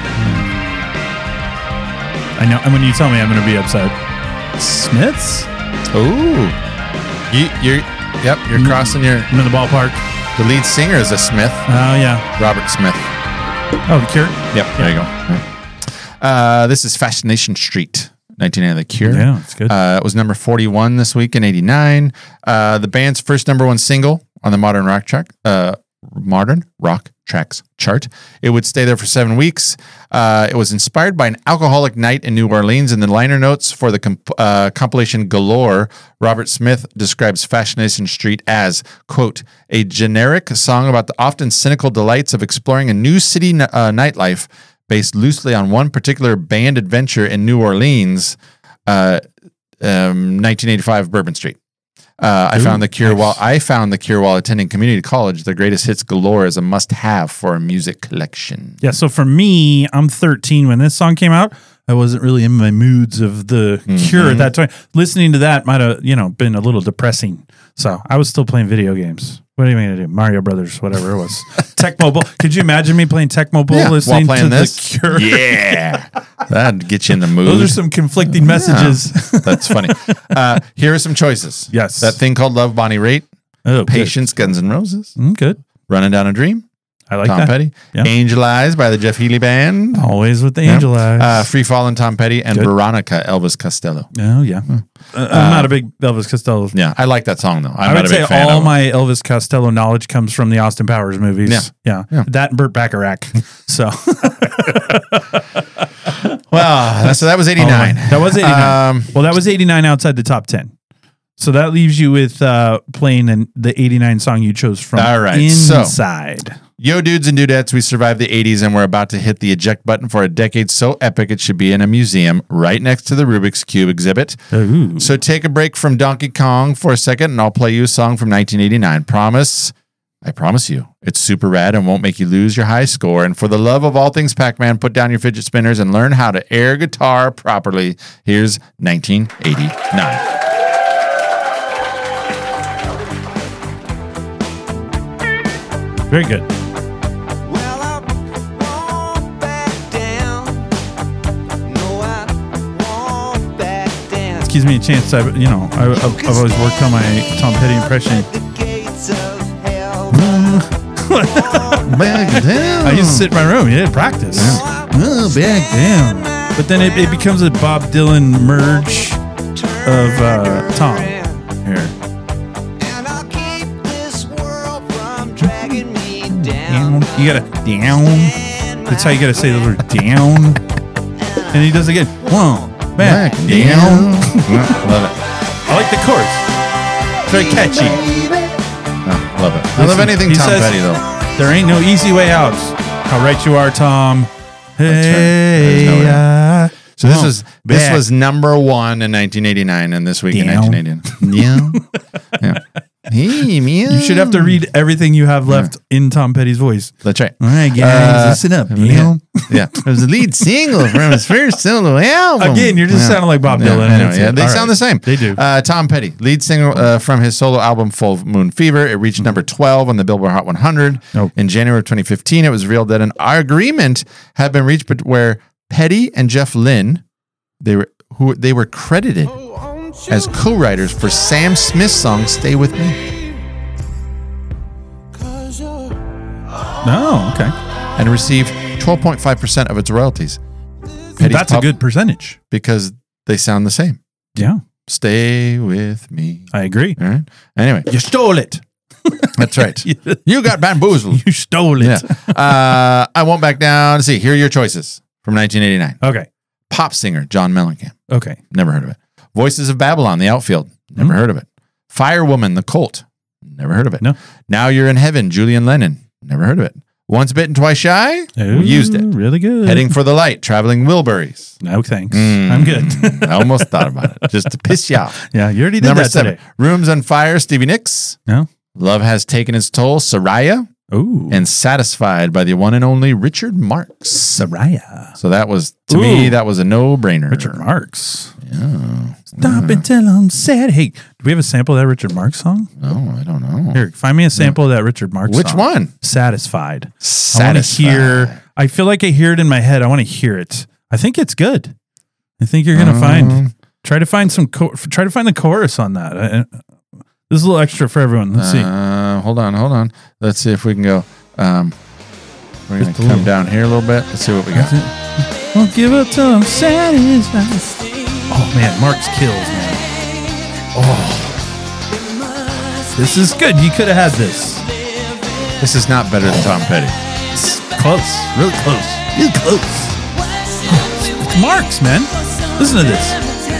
I know. And when you tell me, I'm going to be upset. Smiths? Ooh. You, you're, yep, you're Mm. crossing your. I'm in the ballpark. The lead singer is a Smith, Oh, yeah. Robert Smith. Oh, The Cure? Yep, there you go. Right. Uh, this is Fascination Street, nineteen eighty, The Cure. Yeah, it's good. Uh, it was number forty-one this week in eighty-nine. Uh, the band's first number one single on the Modern Rock track, uh, Modern Rock Tracks chart. It would stay there for seven weeks. Uh, it was inspired by an alcoholic night in New Orleans. In the liner notes for the comp- uh, compilation Galore, Robert Smith describes Fascination Street as, quote, a generic song about the often cynical delights of exploring a new city n- uh, nightlife based loosely on one particular band adventure in New Orleans, uh, um, nineteen eighty-five Bourbon Street. Uh, I Ooh, found the Cure nice. while I found the Cure while attending community college. The greatest hits galore is a must-have for a music collection. Yeah, so for me, I'm thirteen when this song came out. I wasn't really in my moods of the Cure at that time. Listening to that might have, you know, been a little depressing. So I was still playing video games. What are you going to do? Mario Brothers, whatever it was. Tecmo Bowl. Could you imagine me playing Tecmo Bowl Yeah, while listening playing to this? the Cure? Yeah, that'd get you in the mood. Those are some conflicting messages. That's funny. Uh, here are some choices. Yes. That Thing Called Love, Bonnie Raitt. Oh, Patience, Guns N' Roses. Good. Mm, good. Running Down a Dream. I like Tom that. Petty. Yeah. Angel Eyes by the Jeff Healey Band. Always with the Yeah. angel eyes. Uh, Free Fallin' Tom Petty and Good. Veronica, Elvis Costello. oh, yeah. Uh, I'm not a big Elvis Costello. Yeah, I like that song though. I'm I not would a big say fan all of it. my Elvis Costello knowledge comes from the Austin Powers movies. Yeah. Yeah. Yeah. That and Burt Bacharach. So Well, that- so that was eighty-nine. Oh, that was eighty-nine. Um, well, that was eighty-nine outside the top ten. So that leaves you with uh, playing an, the eighty-nine song you chose from All right, so- Inside. Yo, dudes and dudettes, we survived the eighties and we're about to hit the eject button for a decade so epic it should be in a museum right next to the Rubik's Cube exhibit. Ooh. So take a break from Donkey Kong for a second and I'll play you a song from nineteen eighty-nine. Promise, I promise you, it's super rad and won't make you lose your high score. And for the love of all things Pac-Man, put down your fidget spinners and learn how to air guitar properly. Here's nineteen eighty-nine. Very good. Well, I won't back down. No, I won't back down. This gives me a chance. I, you know, I, I've, I've always worked on my Tom Petty impression. The gates of hell. I used to sit in my room. Yeah, practice. Oh, back down. But then it, it becomes a Bob Dylan merge of uh, Tom. Here. And I'll keep this world from dragging me Down. down. You gotta down. That's how you gotta say the word down. And he does it again. One, back, down. Love it. I like the chorus. It's very catchy. Oh, love it. I love Listen, anything he Tom says- Petty though. There ain't no easy way out. How right you are, Tom. Hey, There's no uh, So this come was this back. was number one in nineteen eighty-nine, and this week in Down. nineteen eighty-nine. Yeah. Yeah. Hey, man. You should have to read everything you have left in Tom Petty's voice. That's right. All right, guys, Uh, listen up. Yeah. Yeah. It was the lead single from his first solo album. Again, you're just Yeah. sounding like Bob Yeah, Dylan. I know, That's yeah, it. they All sound right. the same. They do. Uh, Tom Petty, lead single uh, from his solo album Full Moon Fever. It reached number twelve on the Billboard Hot one hundred. Oh. In January of twenty fifteen, it was revealed that an agreement had been reached, but where Petty and Jeff Lynne, they were who they were credited as co-writers for Sam Smith's song "Stay With Me," No, okay. and received twelve point five percent of its royalties. Petty's That's a pub- good percentage. because they sound the same. Yeah, Stay with me. I agree. All right. Anyway, You stole it. that's right. You got bamboozled. You stole it. Yeah. Uh, I won't back down. Let's see. Here are your choices from nineteen eighty-nine. Okay. Pop singer John Mellencamp. Okay. Never heard of it. Voices of Babylon, The Outfield. Never Mhm. heard of it. Firewoman, The Cult. Never heard of it. No. Now You're in Heaven, Julian Lennon. Never heard of it. Once bitten, twice shy. Ooh, We used it. Really good. Heading for the light, traveling Wilburys. No thanks. Mm. I'm good. I almost thought about it just to piss you off. Yeah, you already did Number that seven, today. Rooms on Fire, Stevie Nicks. No. Love Has Taken Its Toll, Soraya. Ooh. And Satisfied by the one and only Richard Marx. Soraya. So that was, to Ooh. me, that was a no-brainer. Richard Marx. Yeah. Stop until I'm sad. Hey, do we have a sample of that Richard Marx song? No, I don't know. Here, find me a sample of that Richard Marx Which song. one? Satisfied. I want to Satisfied. hear. I feel like I hear it in my head. I want to hear it. I think it's good. I think you're gonna Um, find. Try to find some. Co- try to find the chorus on that. I, this is a little extra for everyone. Let's see. Uh, hold on, hold on. Let's see if we can go. Um, we're going Just to a come little. down here a little bit. Let's see what we got. Won't give up till I'm satisfied. Oh man, Marx kills, man. Oh, this is good. You could have had this. This is not better than Tom Petty. It's close, really close, really close. It's Marx, man. Listen to this.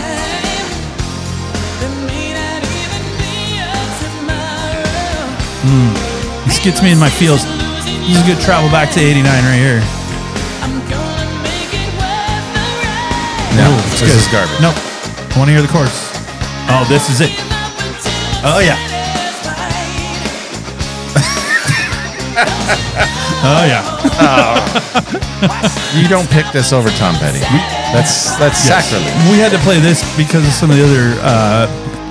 Mm, this gets me in my feels. This is a good travel back to eighty-nine right here. No, Oh, it's this good. is garbage. Nope. I want to hear the chorus. Oh, this is it. Oh, yeah. Oh, yeah. You don't pick this over Tom Petty. That's that's Yes. sacrilege. We had to play this because of some of the other uh,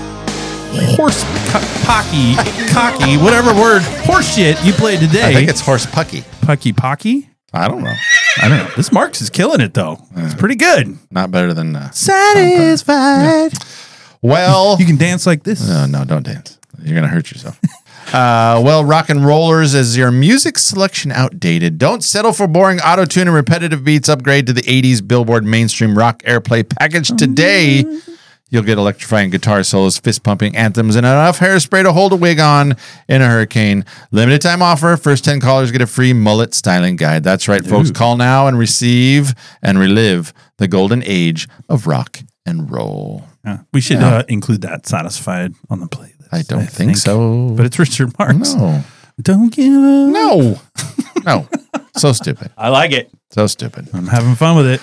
horse co- pocky, cocky, whatever word, horse shit you played today. I think it's Horse Pucky. Pucky Pocky. I don't know. I don't know. This Marx is killing it though. It's pretty good. Not better than. Uh, Satisfied. well, You can dance like this. no, no, don't dance. You're gonna hurt yourself. Uh, well, rock and rollers, is your music selection outdated? Don't settle for boring auto tune and repetitive beats. Upgrade to the eighties Billboard mainstream rock airplay package today. You'll get electrifying guitar solos, fist pumping anthems, and enough hairspray to hold a wig on in a hurricane. Limited time offer. First ten callers get a free mullet styling guide. That's right, folks. Call now and receive and relive the golden age of rock and roll. Yeah. We should Yeah. uh, include that Satisfied on the playlist. I don't think, so. But it's Richard Marx. no. Don't give up. No. No. So stupid. I like it. So stupid. I'm having fun with it.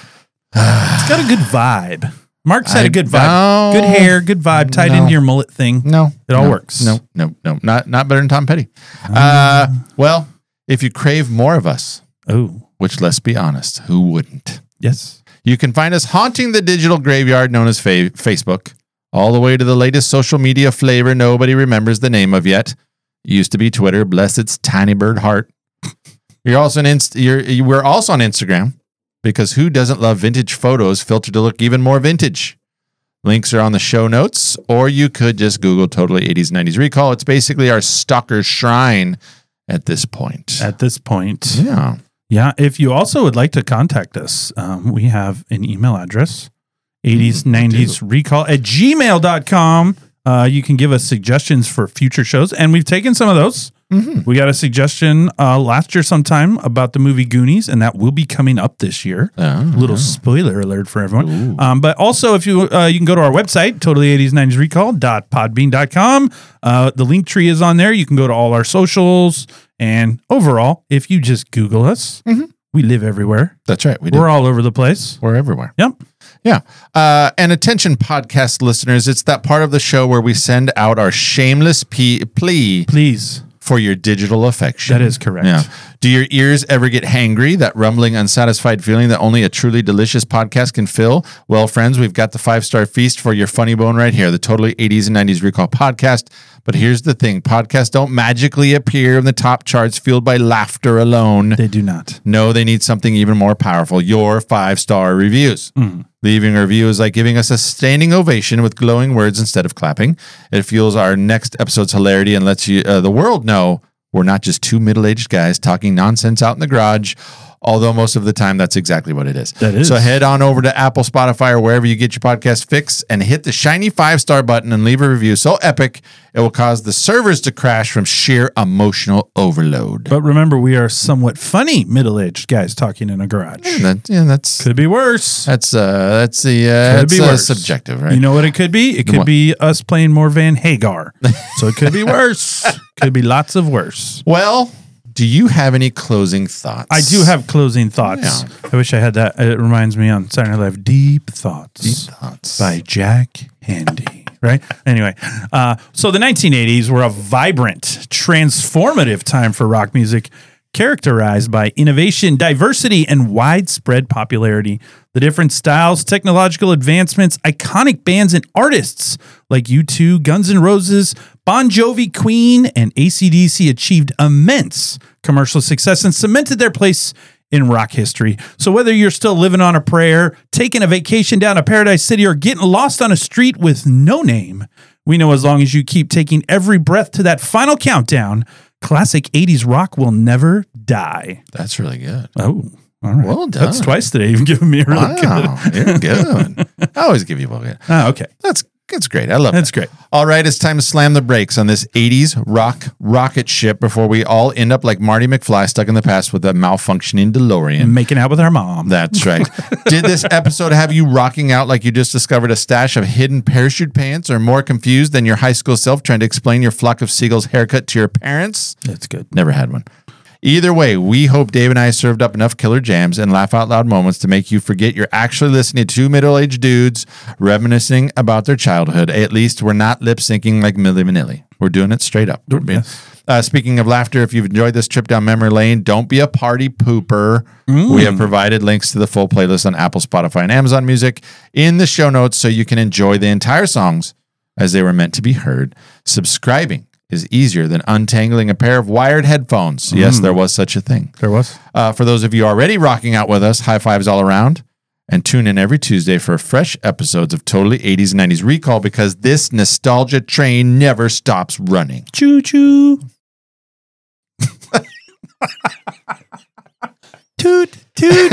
It's got a good vibe. Mark's had I a good vibe. don't- Good hair, good vibe, tied No. into your mullet thing. No. It all no, works. No, no, no. Not not better than Tom Petty. Uh, well, if you crave more of us, Oh, which let's be honest, who wouldn't? yes. You can find us haunting the digital graveyard known as fa- Facebook, all the way to the latest social media flavor nobody remembers the name of yet. It used to be Twitter, bless its tiny bird heart. You're also on Inst- you're, you we're also on Instagram, because who doesn't love vintage photos filtered to look even more vintage? Links are on the show notes, or you could just Google Totally eighties nineties Recall. It's basically our stalker shrine at this point. At this point. yeah. Yeah. If you also would like to contact us, um, we have an email address, eighties, nineties recall at gmail dot com. Uh, you can give us suggestions for future shows, and we've taken some of those. Mhm. We got a suggestion uh, last year sometime about the movie Goonies, and that will be coming up this year. Oh, Little spoiler alert for everyone. Um, but also, if you uh, you can go to our website, totally eighties nineties recall dot podbean dot com. Uh, the link tree is on there. You can go to all our socials. And overall, if you just Google us, we live everywhere. That's right. We do. We're all over the place. We're everywhere. Yep. Yeah. Uh, and attention, podcast listeners, it's that part of the show where we send out our shameless pe- plea Please. for your digital affection. That is correct. Yeah. Do your ears ever get hangry? That rumbling, unsatisfied feeling that only a truly delicious podcast can fill? Well, friends, we've got the five-star feast for your funny bone right here, the Totally eighties and nineties Recall podcast. But here's the thing. Podcasts don't magically appear in the top charts fueled by laughter alone. They do not. No, they need something even more powerful, your five-star reviews. Leaving a review is like giving us a standing ovation with glowing words instead of clapping. It fuels our next episode's hilarity and lets you uh, the world know we're not just two middle-aged guys talking nonsense out in the garage, although most of the time that's exactly what it is. That is. So head on over to Apple, Spotify, or wherever you get your podcast fix and hit the shiny five-star button and leave a review so epic it will cause the servers to crash from sheer emotional overload. But remember, we are somewhat funny middle-aged guys talking in a garage. That, yeah, that's Could be worse. that's uh that's the uh, Could be that's, uh, worse. subjective, right? You know what it could be? It could what? be us playing more Van Hagar. So it could be worse. Could be lots of worse. Well, do you have any closing thoughts? I do have closing thoughts. Yeah. I wish I had that. It reminds me on Saturday Night Live, Deep Thoughts. Deep Thoughts. By Jack Handy. Right? Anyway, uh, so the nineteen eighties were a vibrant, transformative time for rock music, characterized by innovation, diversity, and widespread popularity. The different styles, technological advancements, iconic bands and artists like U two, Guns N' Roses, Bon Jovi, Queen, and A C D C achieved immense commercial success and cemented their place in rock history. So whether you're still living on a prayer, taking a vacation down to Paradise City, or getting lost on a street with no name, we know as long as you keep taking every breath to that final countdown, classic eighties rock will never die. That's really good. Oh, all right. Well done. That's twice today. You've given me a really Wow, good. you're good. I always give you one good. Ah, okay. That's It's great. I love That's that. great. All right, it's time to slam the brakes on this eighties rock rocket ship before we all end up like Marty McFly stuck in the past with a malfunctioning DeLorean. Making out with our mom. That's right. Did this episode have you rocking out like you just discovered a stash of hidden parachute pants, or more confused than your high school self trying to explain your flock of seagulls haircut to your parents? That's good. Never had one. Either way, we hope Dave and I served up enough killer jams and laugh out loud moments to make you forget you're actually listening to two middle-aged dudes reminiscing about their childhood. At least we're not lip syncing like Milli Vanilli. We're doing it straight up. We're being- uh, speaking of laughter, if you've enjoyed this trip down memory lane, don't be a party pooper. We have provided links to the full playlist on Apple, Spotify, and Amazon Music in the show notes so you can enjoy the entire songs as they were meant to be heard. Subscribing is easier than untangling a pair of wired headphones. Yes, there was such a thing. There was. Uh, for those of you already rocking out with us, high fives all around. And tune in every Tuesday for fresh episodes of Totally eighties and nineties Recall, because this nostalgia train never stops running. Choo choo. Toot toot.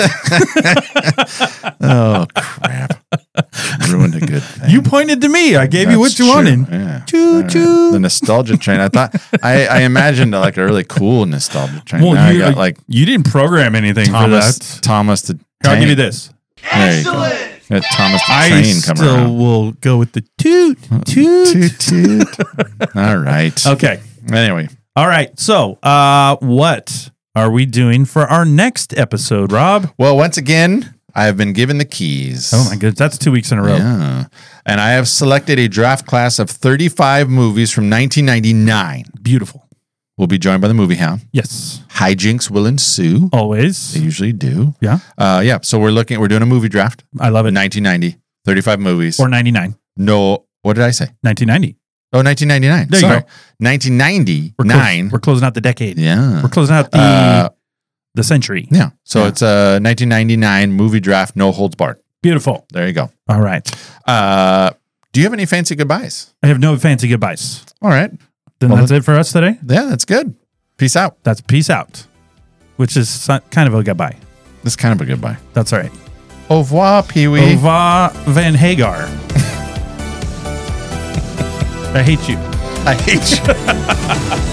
Oh, crap. Ruined a good thing. You pointed to me. I gave you what That's you true. wanted. Yeah. Choo All right. choo. The nostalgia train. I thought, I, I imagined like a really cool nostalgia train. Well, Now you, I got like you didn't program anything Thomas, for that. Thomas the Here, I'll Tank. give you this. There you go. Got Thomas the I Train coming still around. will go with the toot toot. Toot, toot. All right. Okay. Anyway, All right. So, uh, what are we doing for our next episode, Rob? well, once again, I have been given the keys. Oh my goodness, that's two weeks in a row. Yeah. And I have selected a draft class of thirty-five movies from nineteen ninety-nine. Beautiful. We'll be joined by the movie hound. Yes. Hijinks will ensue. Always. They usually do. Yeah. Uh, yeah. So we're looking, we're doing a movie draft. I love it. nineteen ninety, thirty-five movies. Or ninety-nine. no, what did I say? nineteen ninety. Oh, nineteen ninety-nine. There you Sorry. go. nineteen ninety-nine. We're, clo- we're closing out the decade. yeah. We're closing out the Uh, the century. yeah. So Yeah. it's a nineteen ninety-nine movie draft, no holds barred. Beautiful. There you go. All right. Uh, do you have any fancy goodbyes? I have no fancy goodbyes. All right. Then Well, that's it for us today. Yeah, that's good. Peace out. That's peace out, which is so- kind of a goodbye. That's kind of a goodbye. That's all right. Au revoir, Pee-wee. Au revoir, Van Hagar. I hate you. I hate you.